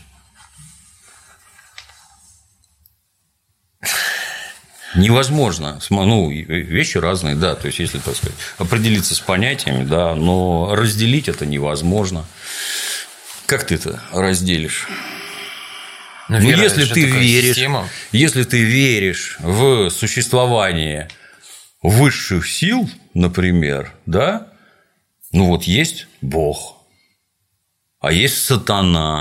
Невозможно. Ну, вещи разные, да. То есть, если, так сказать, определиться с понятиями, да, но разделить это невозможно. Как ты это разделишь? Но ну, вера, если ты веришь, система. если ты веришь в существование высших сил, например, да, ну вот есть Бог, а есть сатана,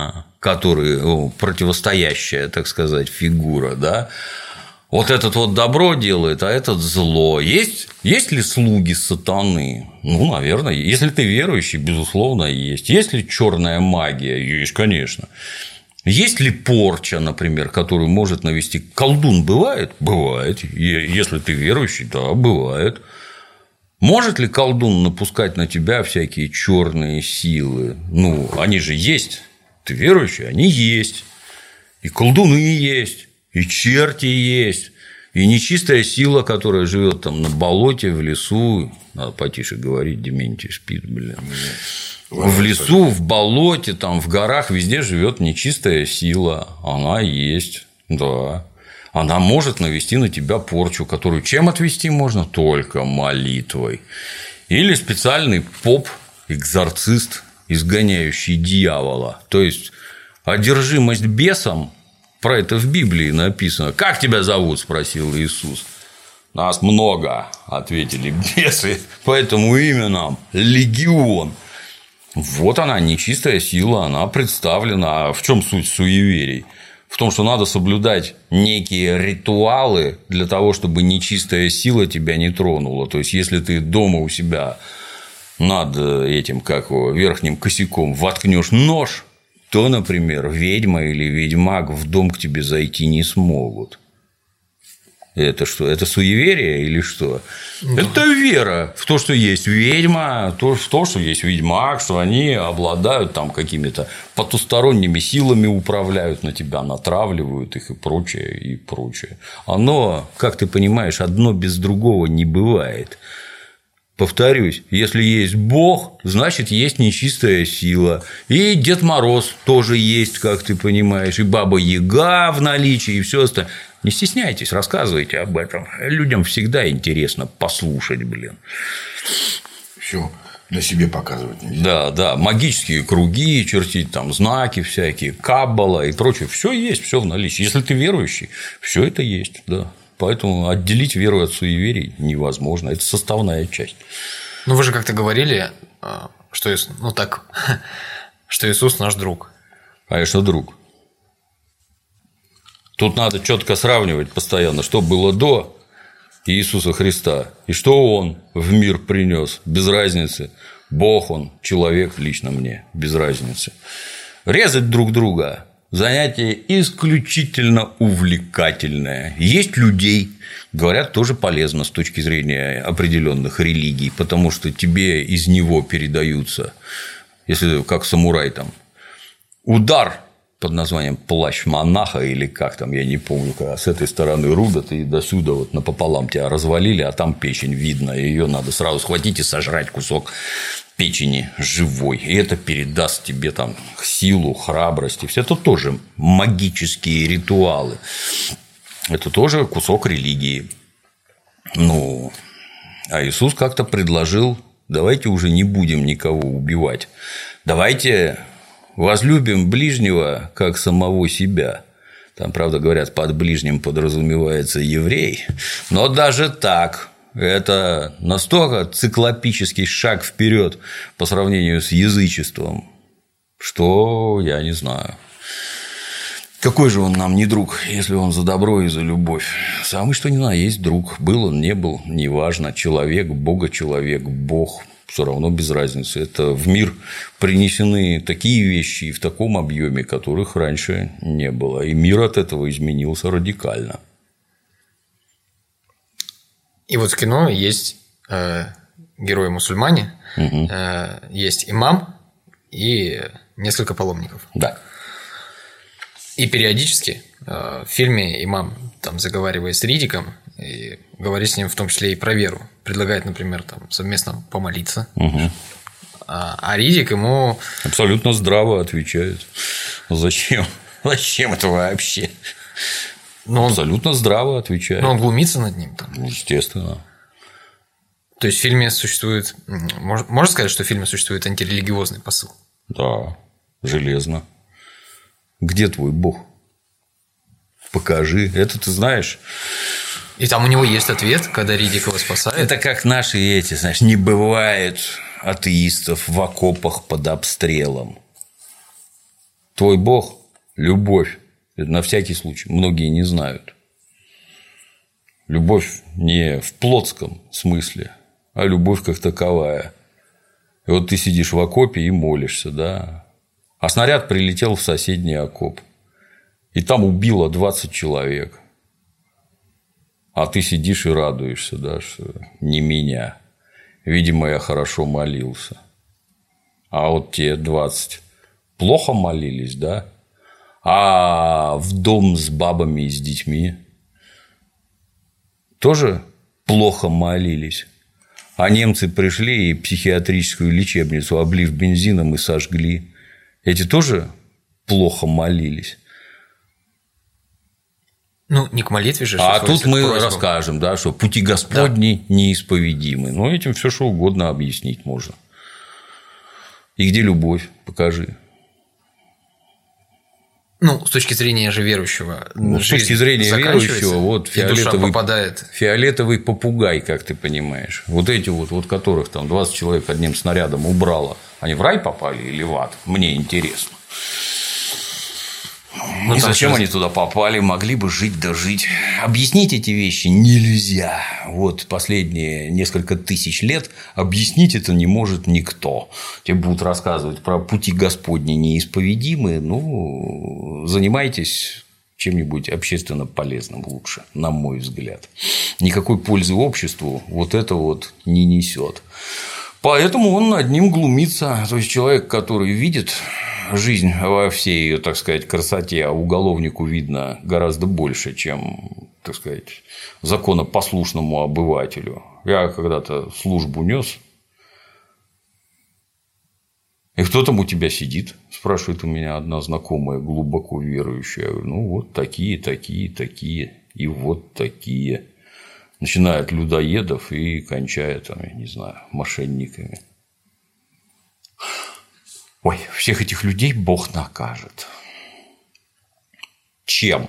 который ну, противостоящая, так сказать, фигура, да, вот этот вот добро делает, а этот зло. Есть, есть ли слуги сатаны? Ну, наверное, если ты верующий, безусловно, есть. Есть ли черная магия? Есть, конечно. Есть ли порча, например, которую может навести колдун? Бывает? Бывает. Если ты верующий, да, бывает. Может ли колдун напускать на тебя всякие черные силы? Ну, они же есть. Ты верующий, они есть. И колдуны есть. И черти есть, и нечистая сила, которая живет там на болоте, в лесу, надо потише говорить, Дементий спит, блин. В лесу, в болоте, там, в горах, везде живет нечистая сила, она есть, да. Она может навести на тебя порчу, которую чем отвести можно? Только молитвой. Или специальный поп, экзорцист, изгоняющий дьявола. То есть одержимость бесом. Про это в Библии написано. «Как тебя зовут?» – спросил Иисус. «Нас много», – ответили бесы, поэтому имя нам легион. Вот она, нечистая сила, она представлена. А в чем суть суеверий? В том, что надо соблюдать некие ритуалы для того, чтобы нечистая сила тебя не тронула. То есть, если ты дома у себя над этим, как его, верхним косяком воткнешь нож, то, например, ведьма или ведьмак в дом к тебе зайти не смогут. Это что? Это суеверие или что? Да. Это вера в то, что есть ведьма, в то, что есть ведьмак, что они обладают там какими-то потусторонними силами, управляют на тебя, натравливают их и прочее, и прочее. Оно, как ты понимаешь, одно без другого не бывает. Повторюсь, если есть Бог, значит, есть нечистая сила. И Дед Мороз тоже есть, как ты понимаешь, и Баба Яга в наличии, и все остальное. Не стесняйтесь, рассказывайте об этом. Людям всегда интересно послушать, блин. Все на себе показывать нельзя. Да, да, магические круги, чертить там знаки всякие, каббала и прочее. Все есть, все в наличии. Если ты верующий, все это есть, да. Поэтому отделить веру от суеверий невозможно. Это составная часть. Ну, вы же как-то говорили, что, ну, так, что Иисус наш друг. Конечно, друг. Тут надо четко сравнивать постоянно, что было до Иисуса Христа и что Он в мир принес. Без разницы. Бог Он, человек лично мне. Без разницы. Резать друг друга. Занятие исключительно увлекательное. Есть людей, говорят, тоже полезно с точки зрения определенных религий, потому что тебе из него передаются, если как самурай там, удар под названием плащ монаха или как там, я не помню, когда с этой стороны рубят и до сюда вот напополам тебя развалили, а там печень видно, ее надо сразу схватить и сожрать кусок печени живой, и это передаст тебе там силу, храбрость, и все это тоже магические ритуалы, это тоже кусок религии. Ну, а Иисус как-то предложил: давайте уже не будем никого убивать, давайте возлюбим ближнего как самого себя. Там, правда, говорят, под ближним подразумевается еврей, но даже так. Это настолько циклопический шаг вперед по сравнению с язычеством, что я не знаю. Какой же он нам не друг, если он за добро и за любовь? Самый что ни на есть друг. Был он, не был, неважно. Человек, Бога человек, Бог. Все равно без разницы. Это в мир принесены такие вещи и в таком объеме, которых раньше не было. И мир от этого изменился радикально. И вот в кино есть э, герои-мусульмане, угу. э, есть имам и несколько паломников. Да. И периодически э, в фильме имам там заговаривает с Риддиком и говорит с ним в том числе и про веру. Предлагает, например, там, совместно помолиться. Угу. А, а Риддик ему… Абсолютно здраво отвечает. Зачем? Зачем это вообще? Но он абсолютно здраво отвечает. Но он глумится над ним. Там. Естественно. То есть в фильме существует… Можно сказать, что в фильме существует антирелигиозный посыл? Да, железно. Где твой Бог? Покажи. Это ты знаешь. И там у него есть ответ, когда Риддик его спасает. Это как наши эти, знаешь, не бывает атеистов в окопах под обстрелом. Твой Бог – любовь. Это на всякий случай. Многие не знают. Любовь не в плотском смысле, а любовь как таковая. И вот ты сидишь в окопе и молишься, да. А снаряд прилетел в соседний окоп. И там убило двадцать человек. А ты сидишь и радуешься, да, что не меня. Видимо, я хорошо молился. А вот те двадцать плохо молились, да? А в дом с бабами и с детьми тоже плохо молились. А немцы пришли и психиатрическую лечебницу, облив бензином, и сожгли. Эти тоже плохо молились. Ну, не к молитве же. А тут мы расскажем, да, что пути Господни да. неисповедимы. Ну, этим все что угодно объяснить можно. И где любовь? Покажи. Ну, с точки зрения же верующего. Ну, с точки зрения верующего, вот фиолетовый, фиолетовый попугай, как ты понимаешь. Вот эти вот, вот которых там двадцать человек одним снарядом убрало, они в рай попали или в ад? Мне интересно. Ну, и зачем сейчас... они туда попали? Могли бы жить да жить. Объяснить эти вещи нельзя. Вот последние несколько тысяч лет объяснить это не может никто. Тебе будут рассказывать про пути Господни неисповедимые. Ну, занимайтесь чем-нибудь общественно полезным лучше, на мой взгляд. Никакой пользы обществу вот это вот не несет. Поэтому он над ним глумится. То есть человек, который видит жизнь во всей ее, так сказать, красоте, а уголовнику видно гораздо больше, чем, так сказать, законопослушному обывателю. Я когда-то службу нес, и кто там у тебя сидит? Спрашивает у меня одна знакомая, глубоко верующая. Я говорю, ну, вот такие, такие, такие, и вот такие. Начиная от людоедов и кончая, там, я не знаю, мошенниками. Ой, всех этих людей Бог накажет. Чем?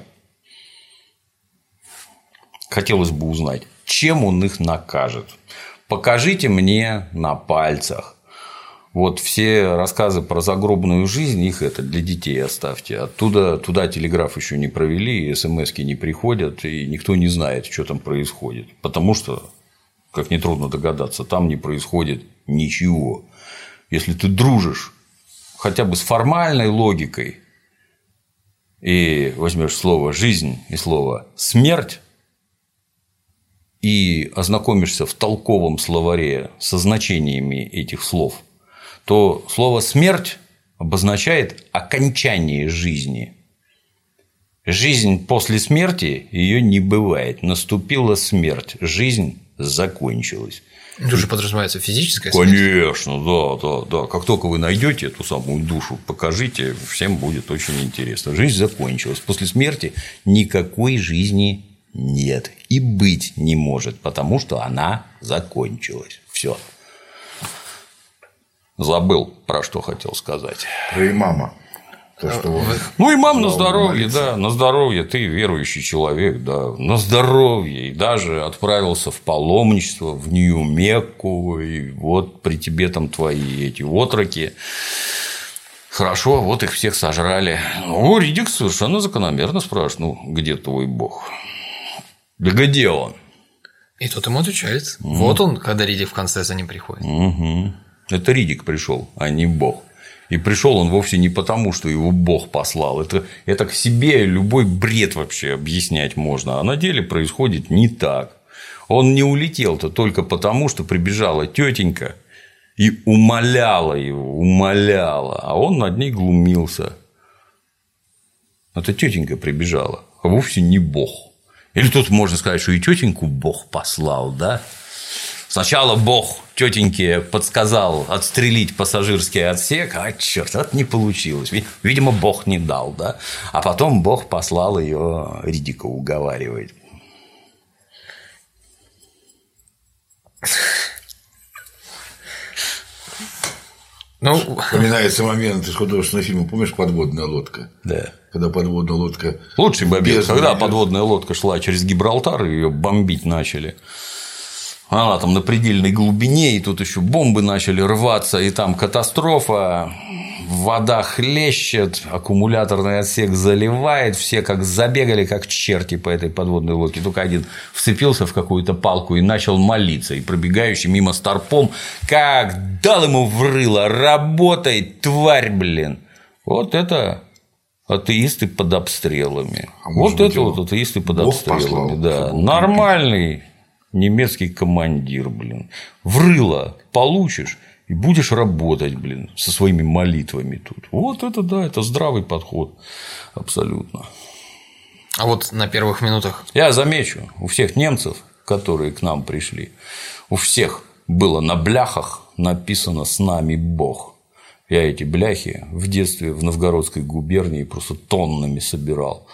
Хотелось бы узнать, чем он их накажет. Покажите мне на пальцах. Вот все рассказы про загробную жизнь, их это для детей оставьте. Оттуда туда телеграф еще не провели, смски не приходят, и никто не знает, что там происходит. Потому что, как нетрудно догадаться, там не происходит ничего. Если ты дружишь хотя бы с формальной логикой и возьмешь слово «жизнь» и слово «смерть» и ознакомишься в толковом словаре со значениями этих слов, то слово «смерть» обозначает окончание жизни. Жизнь после смерти ее не бывает. Наступила смерть, жизнь закончилась. Это же подразумевается физическая смерть? Конечно, да, да, да. Как только вы найдете эту самую душу, покажите, всем будет очень интересно. Жизнь закончилась. После смерти никакой жизни нет и быть не может, потому что она закончилась. Все. Забыл, про что хотел сказать. Про имама. То, что он... Ну, имам на здоровье, да, на здоровье, ты верующий человек, да, на здоровье, и даже отправился в паломничество в Нью-Мекку, и вот при тебе там твои эти отроки. Хорошо, вот их всех сожрали. Ну, Ридик совершенно закономерно спрашивает, ну, где твой Бог? Да где он? И тот ему отвечает. Mm. Вот он, когда Ридик в конце за ним приходит. Угу. Это Ридик пришел, а не Бог. И пришел он вовсе не потому, что его Бог послал. Это, это к себе любой бред вообще объяснять можно. А на деле происходит не так. Он не улетел-то только потому, что прибежала тетенька и умоляла его, умоляла, а он над ней глумился. Это тетенька прибежала, а вовсе не Бог. Или тут можно сказать, что и тетеньку Бог послал, да? Сначала Бог тетеньке подсказал отстрелить пассажирский отсек, а черт, это не получилось. Видимо, Бог не дал, да? А потом Бог послал ее Ридика уговаривать. Ну, вспоминается момент из художественного фильма, помнишь, «Подводная лодка»? Да. Когда подводная лодка. Лучший момент, когда подводная лодка шла через Гибралтар, и ее бомбить начали. Она там на предельной глубине, и тут еще бомбы начали рваться, и там катастрофа. вода хлещет, аккумуляторный отсек заливает, все как забегали, как черти по этой подводной лодке. Только один вцепился в какую-то палку и начал молиться. И пробегающий мимо старпом как дал ему в рыло: работай, тварь, блин. Вот это атеисты под обстрелами. А вот быть, это вот атеисты под Бог обстрелами. послал, Да. Нормальный немецкий командир, блин. В рыло получишь и будешь работать, блин, со своими молитвами тут. Вот это да, это здравый подход. Абсолютно. А вот на первых минутах. Я замечу, у всех немцев, которые к нам пришли, у всех было на бляхах написано «С нами Бог». Я эти бляхи в детстве в Новгородской губернии просто тоннами собирал.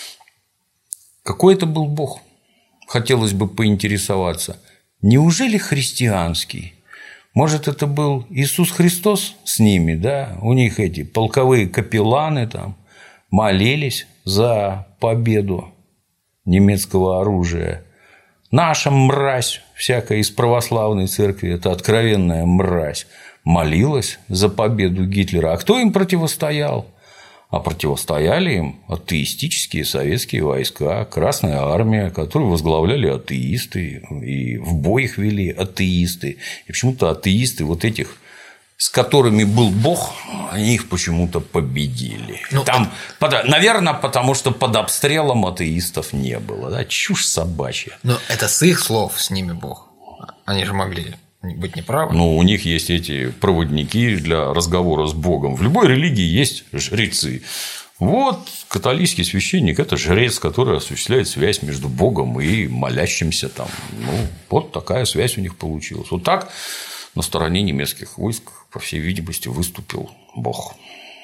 Какой это был Бог? Хотелось бы поинтересоваться. Неужели христианский? Может, это был Иисус Христос с ними, да? У них эти полковые капелланы там молились за победу немецкого оружия. Наша мразь, всякая из православной церкви, это откровенная мразь, молилась за победу Гитлера. А кто им противостоял? А противостояли им атеистические советские войска, Красная армия, которую возглавляли атеисты, и в бой их вели атеисты. И почему-то атеисты вот этих, с которыми был Бог, они их почему-то победили. Ну, Там, это... Наверное, потому что под обстрелом атеистов не было. Да? Чушь собачья. Но это с их слов «с ними Бог». Они же могли быть неправы. Ну, у них есть эти проводники для разговора с Богом. В любой религии есть жрецы. Вот католический священник – это жрец, который осуществляет связь между Богом и молящимся там. Ну, вот такая связь у них получилась. Вот так на стороне немецких войск, по всей видимости, выступил Бог.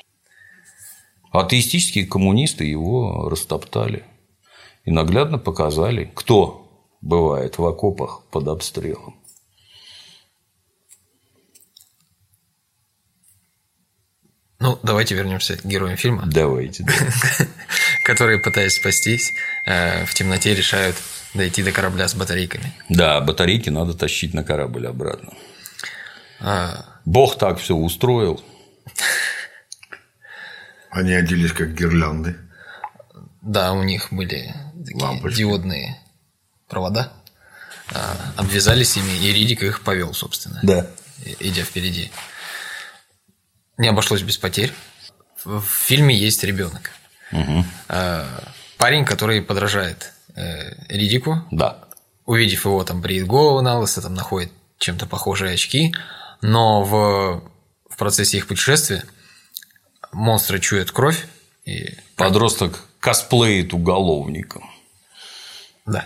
Атеистические коммунисты его растоптали и наглядно показали, кто бывает в окопах под обстрелом. Ну, давайте вернемся к героям фильма. Давайте. Да. Которые, пытаясь спастись, в темноте решают дойти до корабля с батарейками. Да, батарейки надо тащить на корабль обратно. А... Бог так все устроил. Они оделись как гирлянды. Да, у них были такие лампочки, диодные провода. Обвязались ими, и Риддик их повел, собственно. Да. Идя впереди. Не обошлось без потерь. В фильме есть ребенок. Угу. Парень, который подражает Риддику. Да. Увидев его, там бреет голову на лысо, там находит чем-то похожие очки. Но в, в процессе их путешествия монстры чуют кровь. И... Подросток косплеит уголовником. Да.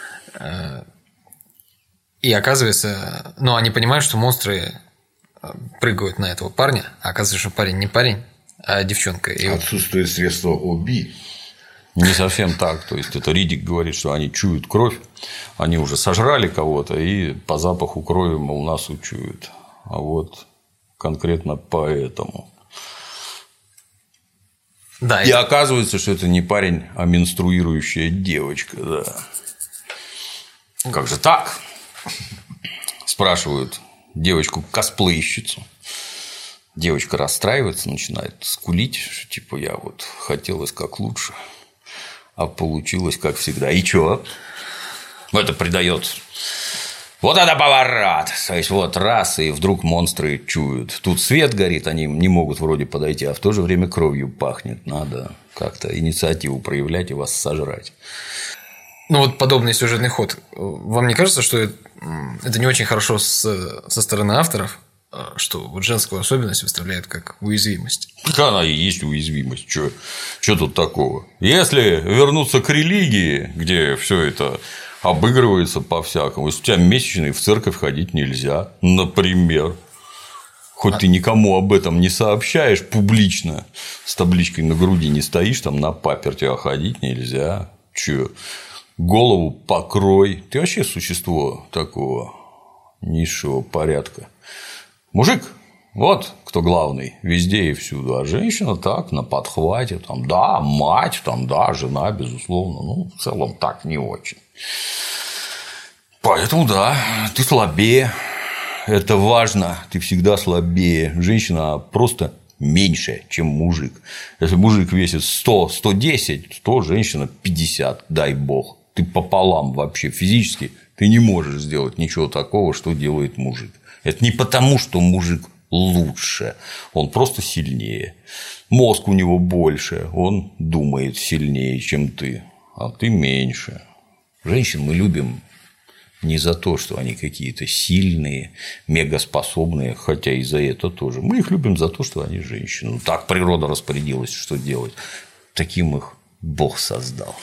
И оказывается, ну, они понимают, что монстры прыгают на этого парня, а оказывается, что парень не парень, а девчонка. И отсутствует средство ОБИ. Не совсем так. То есть, это Риддик говорит, что они чуют кровь, они уже сожрали кого-то, и по запаху крови, мол, нас учуют. А вот конкретно поэтому. Да, и это... оказывается, что это не парень, а менструирующая девочка. Да. Как же так? Спрашивают девочку-косплейщицу. Девочка расстраивается, начинает скулить, что типа я вот хотелось как лучше, а получилось как всегда. И чё? Это придает. Вот это поворот! То есть, вот раз, и вдруг монстры чуют. Тут свет горит, они не могут вроде подойти, а в то же время кровью пахнет. Надо как-то инициативу проявлять и вас сожрать. Ну, вот подобный сюжетный ход. Вам не кажется, что это не очень хорошо с, со стороны авторов, что вот женскую особенность выставляют как уязвимость? Так она и есть уязвимость. Что тут такого? Если вернуться к религии, где все это обыгрывается по-всякому, если у тебя месячные, в церковь ходить нельзя, например. Хоть а... ты никому об этом не сообщаешь публично, с табличкой на груди не стоишь, там на паперти, а ходить нельзя. Че? Голову покрой. Ты вообще существо такого низшего порядка. Мужик, вот кто главный везде и всюду. А женщина так, на подхвате. Там, да, мать, там, да, жена, безусловно. Ну, в целом так не очень. Поэтому, да, ты слабее. Это важно. Ты всегда слабее. Женщина просто меньше, чем мужик. Если мужик весит сто - сто десять, то женщина пятьдесят, дай бог. Ты пополам вообще физически ты не можешь сделать ничего такого, что делает мужик. Это не потому, что мужик лучше, он просто сильнее. Мозг у него больше, он думает сильнее, чем ты, а ты меньше. Женщин мы любим не за то, что они какие-то сильные, мегаспособные, хотя и за это тоже. Мы их любим за то, что они женщины. Ну, так природа распорядилась, что делать. Таким их Бог создал.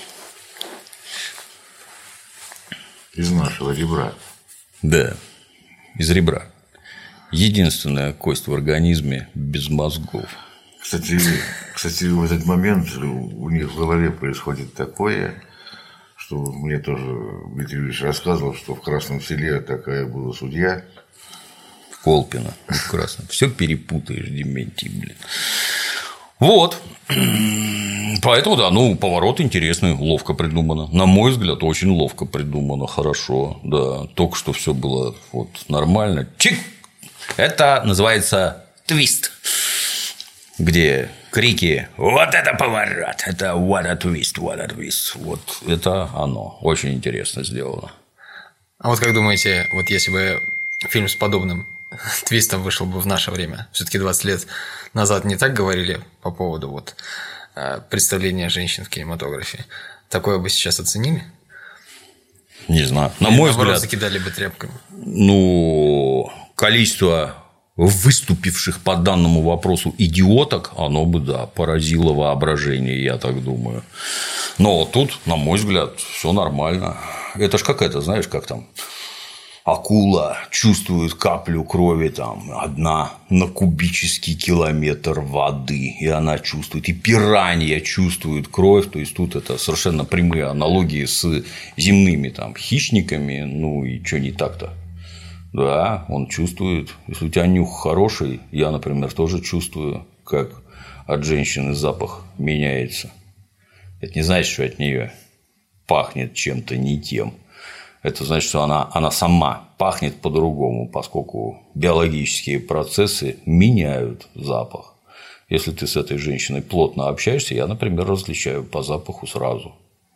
Из нашего ребра. Да, из ребра. Единственная кость в организме без мозгов. Кстати, кстати, в этот момент у них в голове происходит такое, что мне тоже Дмитрий Юрьевич рассказывал, что в Красном Селе такая была судья. Колпина. Красном. Все перепутаешь, Дементий, блин. Вот. Поэтому, да, ну, поворот интересный, ловко придумано. На мой взгляд, очень ловко придумано, хорошо. Да, только что все было вот нормально. Чик! Это называется твист. Где крики «Вот это поворот! Это what a twist, what a twist!» Вот это оно. Очень интересно сделано. А вот как думаете, вот если бы фильм с подобным твистом вышел бы в наше время, все-таки двадцать лет назад не так говорили по поводу вот представления женщин в кинематографе, такое бы сейчас оценили? Не знаю. На Или, мой наоборот, взгляд, закидали бы тряпками. Ну, количество выступивших по данному вопросу идиоток, оно бы, да, поразило воображение, я так думаю. Но тут, на мой взгляд, все нормально. Это ж какая-то, знаешь, как там акула чувствует каплю крови, там, одна на кубический километр воды, и она чувствует, и пиранья чувствует кровь, то есть тут это совершенно прямые аналогии с земными там хищниками, ну и что не так-то? Да, он чувствует, если у тебя нюх хороший, я, например, тоже чувствую, как от женщины запах меняется. Это не значит, что от нее пахнет чем-то не тем. Это значит, что она, она сама пахнет по-другому, поскольку биологические процессы меняют запах. Если ты с этой женщиной плотно общаешься, я, например, различаю по запаху сразу.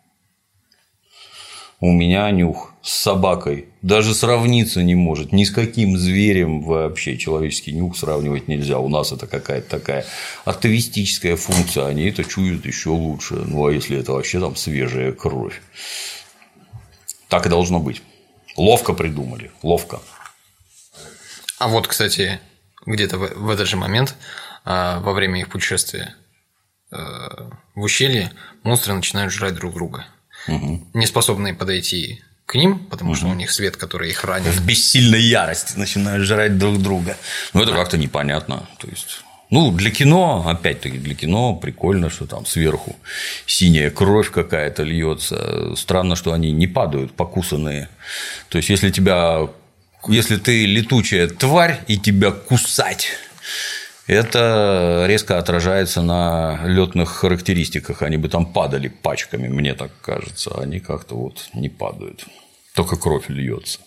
У меня нюх с собакой даже сравниться не может. Ни с каким зверем вообще человеческий нюх сравнивать нельзя. У нас это какая-то такая атовистическая функция. Они это чуют еще лучше. Ну, а если это вообще там свежая кровь. Так и должно быть. Ловко придумали. Ловко. А вот, кстати, где-то в этот же момент, во время их путешествия в ущелье, монстры начинают жрать друг друга. Угу. Не способные подойти к ним, потому угу. что у них свет, который их ранит. В бессильной ярости начинают жрать друг друга. Ну, это как-то непонятно. То есть, ну, для кино, опять-таки, для кино прикольно, что там сверху синяя кровь какая-то льется. Странно, что они не падают покусанные. То есть, если тебя, если ты летучая тварь и тебя кусать, это резко отражается на летных характеристиках. Они бы там падали пачками, мне так кажется. Они как-то вот не падают. Только кровь льется.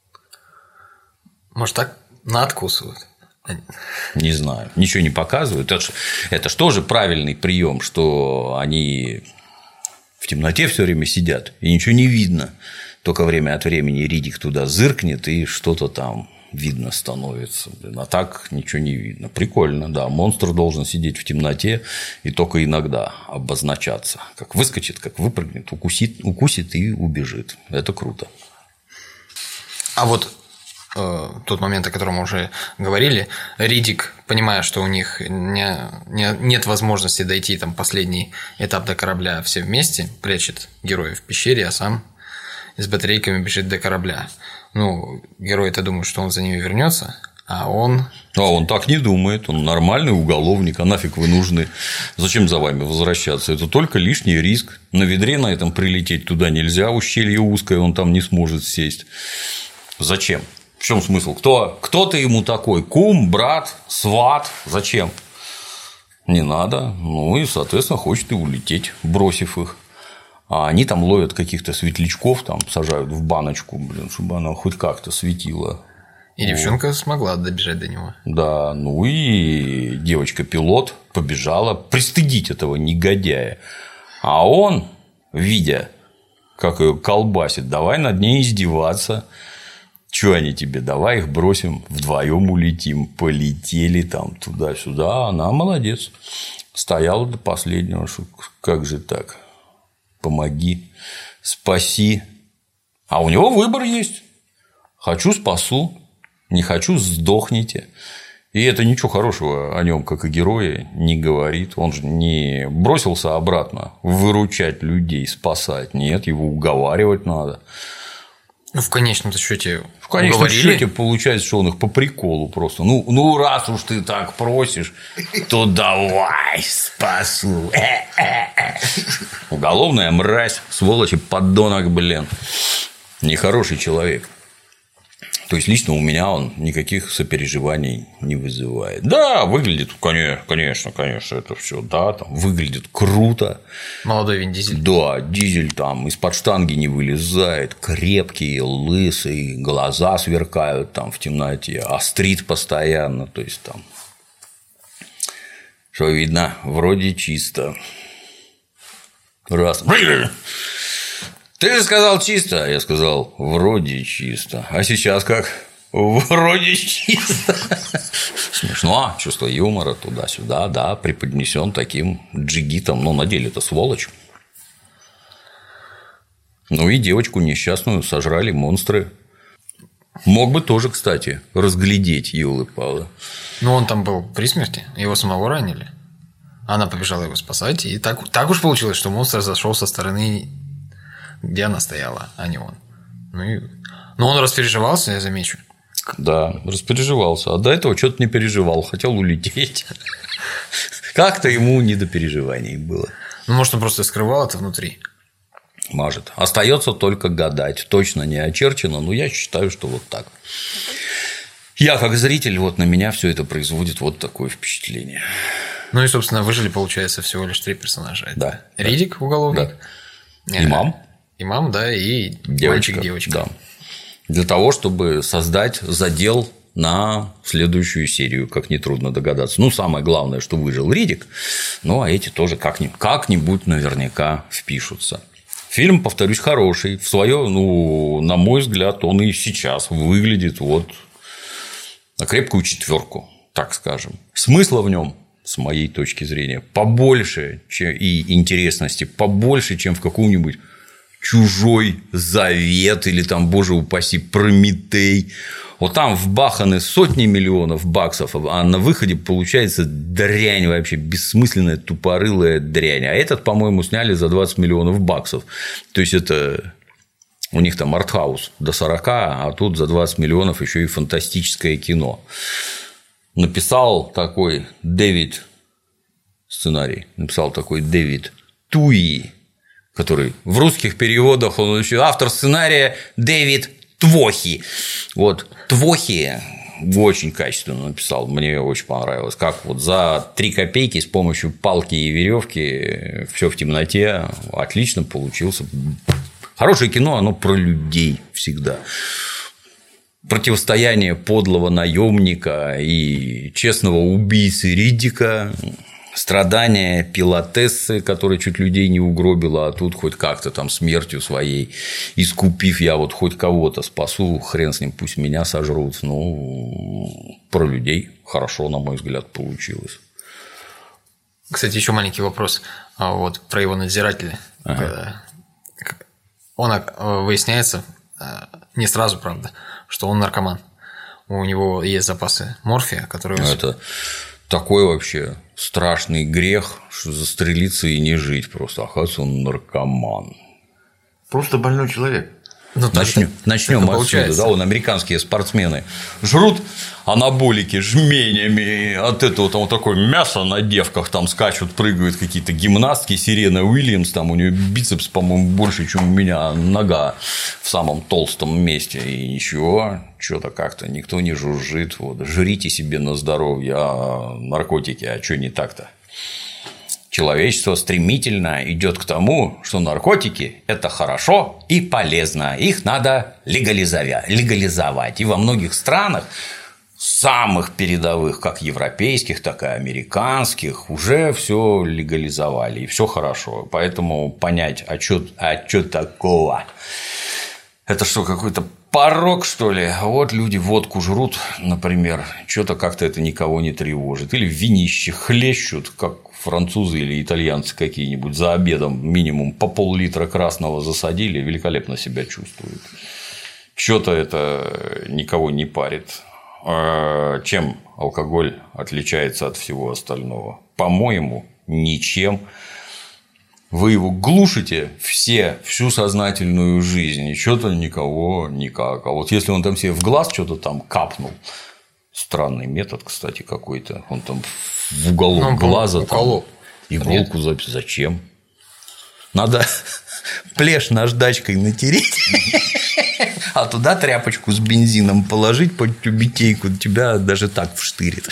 Может, так надкусывают? Не знаю. Ничего не показывают. Это ж, это ж тоже правильный прием, что они в темноте все время сидят и ничего не видно. Только время от времени Риддик туда зыркнет и что-то там видно становится. А так ничего не видно. Прикольно, да. Монстр должен сидеть в темноте и только иногда обозначаться. Как выскочит, как выпрыгнет, укусит, укусит и убежит. Это круто. А вот э, тот момент, о котором мы уже говорили, Риддик, понимая, что у них не, не, нет возможности дойти там последний этап до корабля все вместе, прячет героев в пещере, а сам с батарейками бежит до корабля. Ну, герой-то думает, что он за ними вернется, а он... А он так не думает, он нормальный уголовник, а нафиг вы нужны? Зачем за вами возвращаться? Это только лишний риск. На ведре на этом прилететь туда нельзя, ущелье узкое, он там не сможет сесть. Зачем? В чем смысл? Кто, кто ты ему такой? Кум, брат, сват? Зачем? Не надо. Ну и, соответственно, хочет и улететь, бросив их. А они там ловят каких-то светлячков, там сажают в баночку, блин, чтобы она хоть как-то светила. И девчонка вот. Смогла добежать до него. Да, ну и девочка-пилот побежала пристыдить этого негодяя. А он, видя, как ее колбасит, давай над ней издеваться. Чё они тебе, давай их бросим, вдвоем улетим. Полетели там туда-сюда. Она молодец. Стояла до последнего, что как же так? Помоги, спаси. А у него выбор есть. Хочу – спасу, не хочу – сдохните. И это ничего хорошего о нем, как о герое, не говорит. Он же не бросился обратно выручать людей, спасать. Нет, его уговаривать надо. Ну, в конечном-то счете В конечном счете получается, что он их по приколу просто. Ну, ну, раз уж ты так просишь, то давай спасу. Уголовная мразь, сволочь и подонок, блин. Нехороший человек. То есть, лично у меня он никаких сопереживаний не вызывает. Да, выглядит, конечно, конечно, это все, да, там выглядит круто. Молодой Вин Дизель. Да, Дизель там из-под штанги не вылезает, крепкий, лысый, глаза сверкают там в темноте, острит постоянно, то есть там. Что видно, вроде чисто. Раз. Ты же сказал чисто, я сказал вроде чисто, а сейчас как? Вроде чисто. Смешно, чувство юмора туда-сюда, да, преподнесен таким джигитом, но на деле это сволочь. Ну и девочку несчастную сожрали монстры. Мог бы тоже, кстати, разглядеть, елы-палы. Ну он там был при смерти, его самого ранили. Она побежала его спасать, и так, так уж получилось, что монстр зашел со стороны, где она стояла, а не он. Ну, и... Но он распереживался, я замечу. Да, распереживался. А до этого что-то не переживал, хотел улететь. Как-то ему не до переживаний было. Ну, может, он просто скрывал это внутри. Может. Остается только гадать. Точно не очерчено, но я считаю, что вот так. Я, как зритель, вот на меня все это производит вот такое впечатление. Ну и, собственно, выжили, получается, всего лишь три персонажа. Да. Риддик, уголовник. Да. Имам. Имам, да, и мальчик-девочка. Да. Для того, чтобы создать задел на следующую серию, как нетрудно догадаться. Ну, самое главное, что выжил Риддик, ну, а эти тоже как-нибудь, как-нибудь наверняка впишутся. Фильм, повторюсь, хороший. В свое, ну, на мой взгляд, он и сейчас выглядит вот на крепкую четверку, так скажем. Смысла в нем, с моей точки зрения, побольше, чем и интересности побольше, чем в каком-нибудь Чужой Завет или там, боже упаси, Прометей. Вот там вбаханы сотни миллионов баксов, а на выходе получается дрянь вообще, бессмысленная, тупорылая дрянь. А этот, по-моему, сняли за двадцать миллионов баксов. То есть, это у них там артхаус до сорока, а тут за двадцать миллионов еще и фантастическое кино. Написал такой Дэвид сценарий, написал такой Дэвид Туи, который в русских переводах, он еще автор сценария Дэвид Твохи. Вот Твохи очень качественно написал, мне очень понравилось, как вот за три копейки с помощью палки и веревки все в темноте отлично получился. Хорошее кино, оно про людей всегда. Противостояние подлого наемника и честного убийцы Риддика. Страдания пилотессы, которая чуть людей не угробила, а тут хоть как-то там смертью своей искупив, я вот хоть кого-то спасу, хрен с ним, пусть меня сожрут. Ну, про людей хорошо, на мой взгляд, получилось. Кстати, еще маленький вопрос вот, про его надзирателя. Ага. Он выясняется, не сразу, правда, что он наркоман. У него есть запасы морфия, которые... Это такой вообще страшный грех, что застрелиться и не жить просто. Оказывается, он наркоман. Просто больной человек. Ну, начнем начнем отсюда. Да, вон американские спортсмены жрут анаболики жменями, от этого там вот такое мясо на девках там скачут, прыгают какие-то гимнастки. Сирена Уильямс, там у нее бицепс, по-моему, больше, чем у меня нога в самом толстом месте. И ничего, что-то как-то никто не жужжит. Вот, жрите себе на здоровье, а наркотики, а что не так-то? человечество стремительно идет к тому, что наркотики – это хорошо и полезно. Их надо легализовать. И во многих странах, самых передовых, как европейских, так и американских, уже все легализовали. И все хорошо. Поэтому понять, а что а что такого? Это что, какой-то порок, что ли? Вот люди водку жрут, например, что-то как-то это никого не тревожит. Или винище хлещут, как французы или итальянцы какие-нибудь, за обедом минимум по пол-литра красного засадили, великолепно себя чувствуют. Что-то это никого не парит. Чем алкоголь отличается от всего остального? По-моему, ничем. Вы его глушите все, всю сознательную жизнь, и что-то никого никак. А вот если он там себе в глаз что-то там капнул, странный метод, кстати, какой-то, он там в уголок ну, глаза там, иголку запись. Зачем? Надо плешь наждачкой натереть, а туда тряпочку с бензином положить под тюбетейку, тебя даже так вштырит.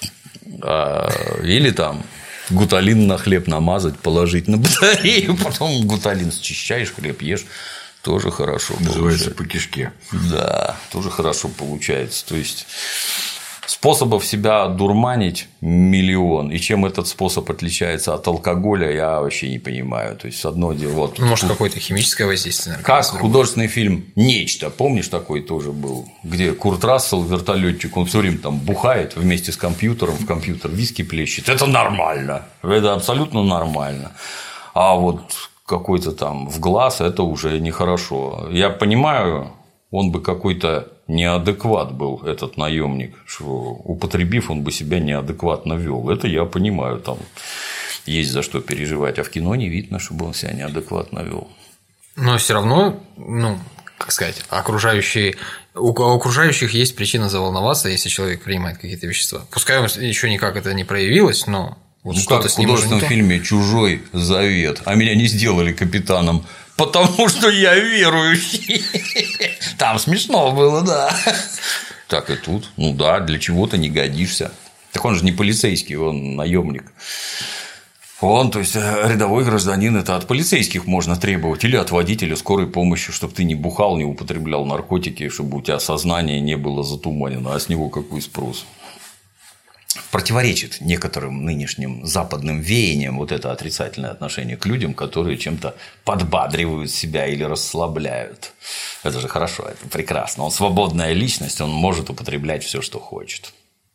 Или там гуталин на хлеб намазать, положить на батарею, потом гуталин счищаешь, хлеб ешь, тоже хорошо. Называется по кишке. Да, тоже хорошо получается. То есть способов себя дурманить миллион. И чем этот способ отличается от алкоголя, я вообще не понимаю. То есть одно дело. Вот, ну, может, какое-то химическое воздействие. Наверное, как художественный фильм «Нечто». Помнишь, такой тоже был, где Курт Рассел, вертолетчик, он все время там бухает вместе с компьютером, в компьютер виски плещет. Это нормально. Это абсолютно нормально. А вот какой-то там в глаз это уже нехорошо. Я понимаю, он бы какой-то неадекват был, этот наемник, что употребив, он бы себя неадекватно вел. Это я понимаю, там есть за что переживать, а в кино не видно, чтобы он себя неадекватно вел. Но все равно, ну, как сказать, окружающие, у окружающих есть причина заволноваться, если человек принимает какие-то вещества. Пускай еще никак это не проявилось, но вот ну, что-то как с в художественном фильме «Чужой завет», а меня не сделали капитаном, потому что я верующий. Там смешно было, да. Так и тут. Ну да, для чего-то не годишься. Так он же не полицейский, он наемник. Он, то есть, рядовой гражданин, это от полицейских можно требовать, или от водителя скорой помощи, чтобы ты не бухал, не употреблял наркотики, чтобы у тебя сознание не было затуманено, а с него какой спрос? Противоречит некоторым нынешним западным веяниям вот это отрицательное отношение к людям, которые чем-то подбадривают себя или расслабляют. Это же хорошо, это прекрасно. Он свободная личность, он может употреблять все, что хочет.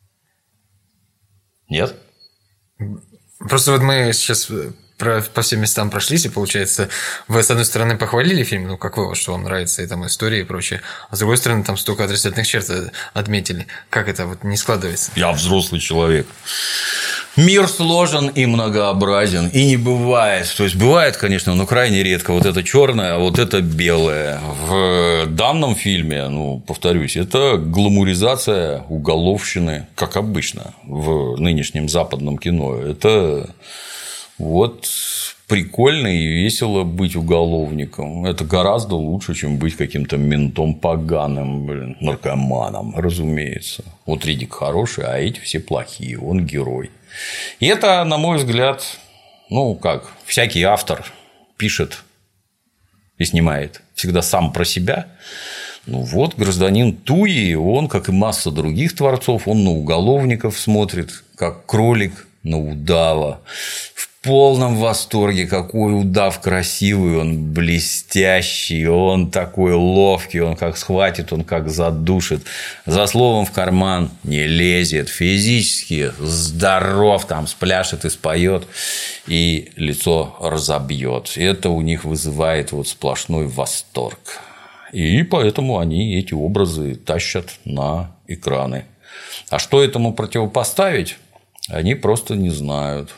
Нет? Просто вот мы сейчас по всем местам прошлись, и, получается, вы, с одной стороны, похвалили фильм, ну, как вы, что вам нравится, и там история и прочее, а с другой стороны, там столько отрицательных черт отметили. Как это вот не складывается? Я взрослый человек. Мир сложен и многообразен, и не бывает. То есть, бывает, конечно, но крайне редко вот это черное, а вот это белое. В данном фильме, ну, повторюсь, это гламуризация уголовщины, как обычно в нынешнем западном кино. Это вот прикольно и весело быть уголовником. Это гораздо лучше, чем быть каким-то ментом поганым, блин, наркоманом, разумеется. Вот Риддик хороший, а эти все плохие, он герой. И это, на мой взгляд, ну как, всякий автор пишет и снимает всегда сам про себя. Ну вот, гражданин Туи, он, как и масса других творцов, он на уголовников смотрит, как кролик на удава. В полном восторге, какой удав красивый, он блестящий, он такой ловкий, он как схватит, он как задушит, за словом в карман не лезет, физически здоров, там спляшет и споет, и лицо разобьет. Это у них вызывает вот сплошной восторг. И поэтому они эти образы тащат на экраны. А что этому противопоставить, они просто не знают.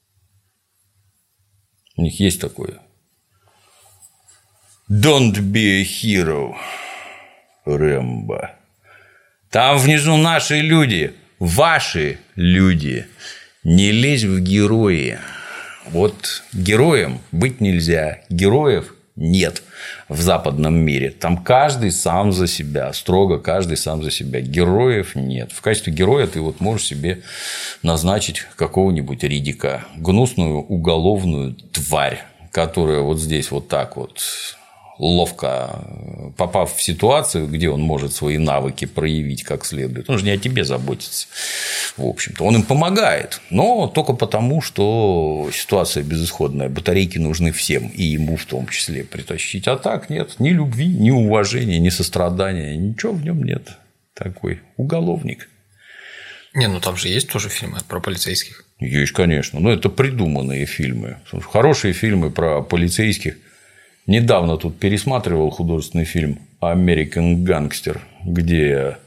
У них есть такое. Don't be a hero, Рэмбо. Там внизу наши люди, ваши люди. Не лезь в герои. Вот героем быть нельзя. Героев нет в западном мире. Там каждый сам за себя, строго каждый сам за себя. Героев нет. В качестве героя ты вот можешь себе назначить какого-нибудь Риддика, гнусную уголовную тварь, которая вот здесь вот так вот ловко, попав в ситуацию, где он может свои навыки проявить как следует, он же не о тебе заботится, в общем-то. Он им помогает, но только потому, что ситуация безысходная, батарейки нужны всем, и ему в том числе притащить. А так нет ни любви, ни уважения, ни сострадания, ничего в нем нет. Такой уголовник. Не, ну там же есть тоже фильмы про полицейских. Есть, конечно, но это придуманные фильмы. Хорошие фильмы про полицейских. Недавно тут пересматривал художественный фильм «American Gangster», где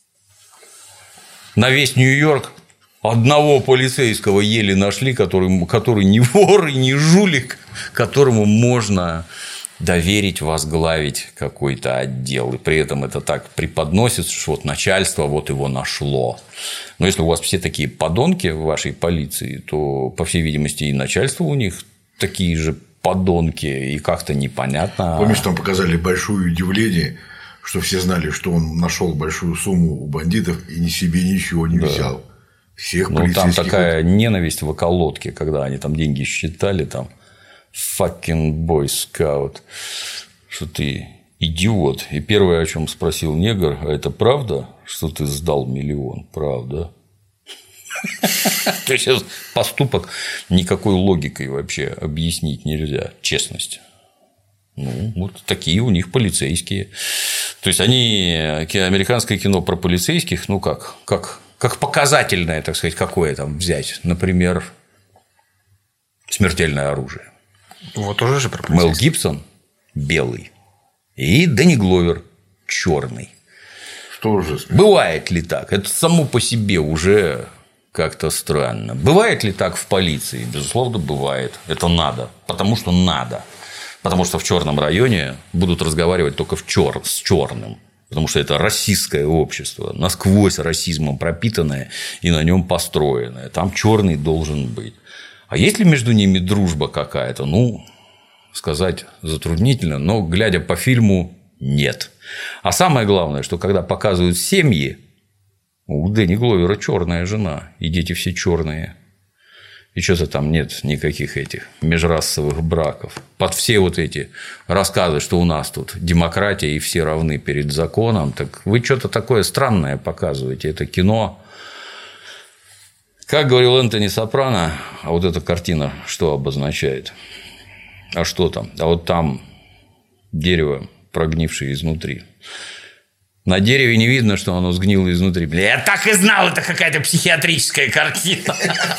на весь Нью-Йорк одного полицейского еле нашли, который, который не вор и не жулик, которому можно доверить, возглавить какой-то отдел. И при этом это так преподносится, что вот начальство вот его нашло. Но если у вас все такие подонки в вашей полиции, то, по всей видимости, и начальство у них такие же подонки, и как-то непонятно. Помнишь, там показали большое удивление, что все знали, что он нашел большую сумму у бандитов и ни себе ничего не взял. Да. Всех ну, там такая ненависть в околотке, когда они там деньги считали, там fucking boy scout, что ты идиот. И первое, о чем спросил негр: а это правда, что ты сдал миллион? Правда. То есть этот поступок никакой логикой вообще объяснить нельзя. Честность. Ну, вот такие у них полицейские. То есть они американское кино про полицейских, ну как, как, как показательное, так сказать, какое там взять. Например, «Смертельное оружие». Вот тоже же про полицейских. Мел Гибсон белый и Дэнни Гловер черный. Что же? Бывает ли так? Это само по себе уже как-то странно. Бывает ли так в полиции? Безусловно, бывает. Это надо. Потому что надо. Потому что в черном районе будут разговаривать только в чер... с черным. Потому что это расистское общество, насквозь расизмом пропитанное и на нем построенное. Там черный должен быть. А есть ли между ними дружба какая-то? Ну, сказать затруднительно, но, глядя по фильму, нет. А самое главное, что когда показывают семьи, у Дэнни Гловера черная жена, и дети все черные. И что-то там нет никаких этих межрасовых браков. Под все вот эти рассказы, что у нас тут демократия и все равны перед законом, так вы что-то такое странное показываете. Это кино. Как говорил Энтони Сопрано, а вот эта картина что обозначает? А что там? А вот там дерево, прогнившее изнутри. На дереве не видно, что оно сгнило изнутри. Бля, я так и знал, это какая-то психиатрическая картина.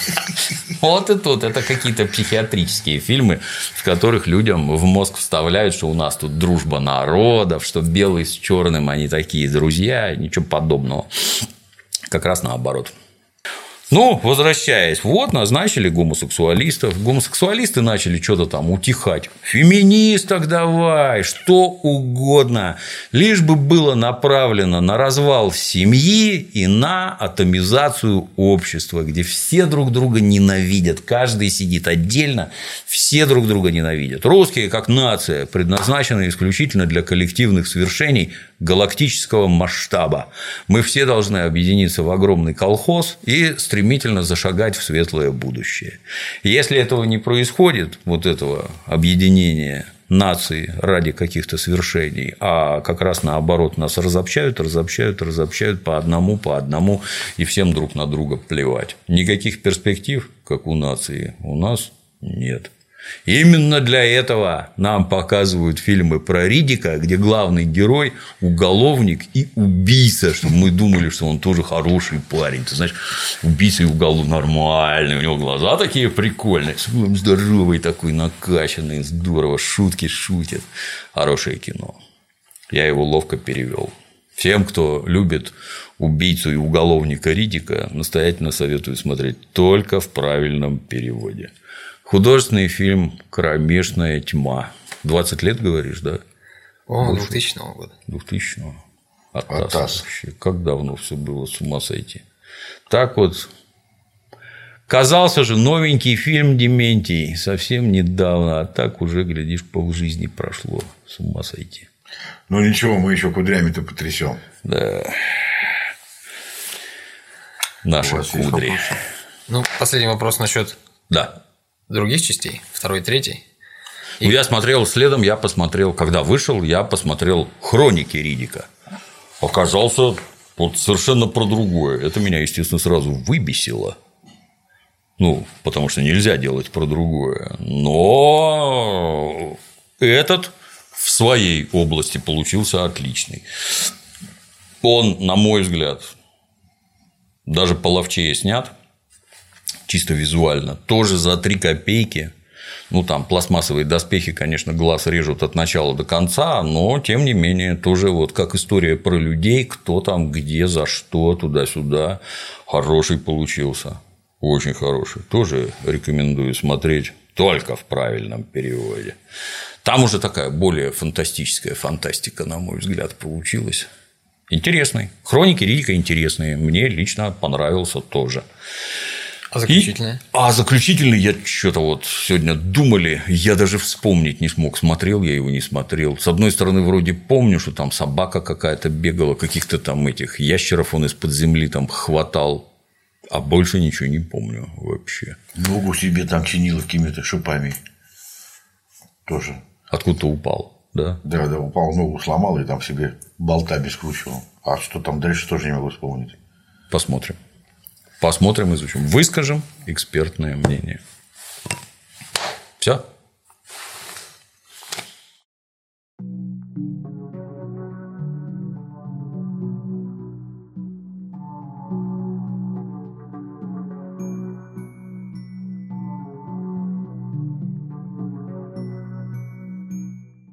Вот и тут. Это какие-то психиатрические фильмы, в которых людям в мозг вставляют, что у нас тут дружба народов, что белый с черным, они такие друзья. Ничего подобного. Как раз наоборот. Ну, возвращаясь, вот назначили гомосексуалистов. Гомосексуалисты начали что-то там утихать. Феминисток давай, что угодно. Лишь бы было направлено на развал семьи и на атомизацию общества, где все друг друга ненавидят. Каждый сидит отдельно, все друг друга ненавидят. Русские, как нация, предназначены исключительно для коллективных свершений галактического масштаба. Мы все должны объединиться в огромный колхоз и стремительно зашагать в светлое будущее. Если этого не происходит, вот этого объединения нации ради каких-то свершений, а как раз наоборот нас разобщают, разобщают, разобщают по одному, по одному, и всем друг на друга плевать. Никаких перспектив, как у нации, у нас нет. Именно для этого нам показывают фильмы про Риддика, где главный герой – уголовник и убийца, чтобы мы думали, что он тоже хороший парень. Ты знаешь, убийца и уголовник нормальный, у него глаза такие прикольные, здоровый такой, накачанный, здорово, шутки шутит. Хорошее кино. Я его ловко перевел. Всем, кто любит убийцу и уголовника Риддика, настоятельно советую смотреть только в правильном переводе. Художественный фильм «Кромешная тьма». двадцать лет, говоришь, да? О, двухтысячного года. двухтысячного. Атас. Атас вообще. Как давно все было, с ума сойти. Так вот, Казался же новенький фильм «Дементий» совсем недавно, а так уже, глядишь, полжизни прошло. С ума сойти. Ну ничего, мы еще кудрями-то потрясем. Да. Наши кудри. Ну, последний вопрос насчет да. других частей, второй, третий. И... Ну, я смотрел следом, я посмотрел, когда вышел, я посмотрел «Хроники Риддика». Оказался вот совершенно про другое. Это меня, естественно, сразу выбесило. Ну, потому что нельзя делать про другое. Но этот в своей области получился отличный. Он, на мой взгляд, даже половчее снят, чисто визуально, тоже за три копейки. Ну, там пластмассовые доспехи, конечно, глаз режут от начала до конца, но, тем не менее, тоже вот как история про людей, кто там, где, за что, туда-сюда. Хороший получился. Очень хороший. Тоже рекомендую смотреть, только в правильном переводе. Там уже такая более фантастическая фантастика, на мой взгляд, получилась. Интересный. «Хроники Риддика» интересные. Мне лично понравился тоже. А заключительный? И... А заключительный я что-то вот сегодня думали, я даже вспомнить не смог, смотрел я его, не смотрел. С одной стороны, вроде помню, что там собака какая-то бегала, каких-то там этих ящеров он из-под земли там хватал, а больше ничего не помню вообще. Ногу себе там чинила какими-то шипами тоже. Откуда-то упал, да? Да, да, упал, ногу сломал и там себе болтами скручивал. А что там дальше, тоже не могу вспомнить. Посмотрим. Посмотрим, изучим, выскажем экспертное мнение. Все?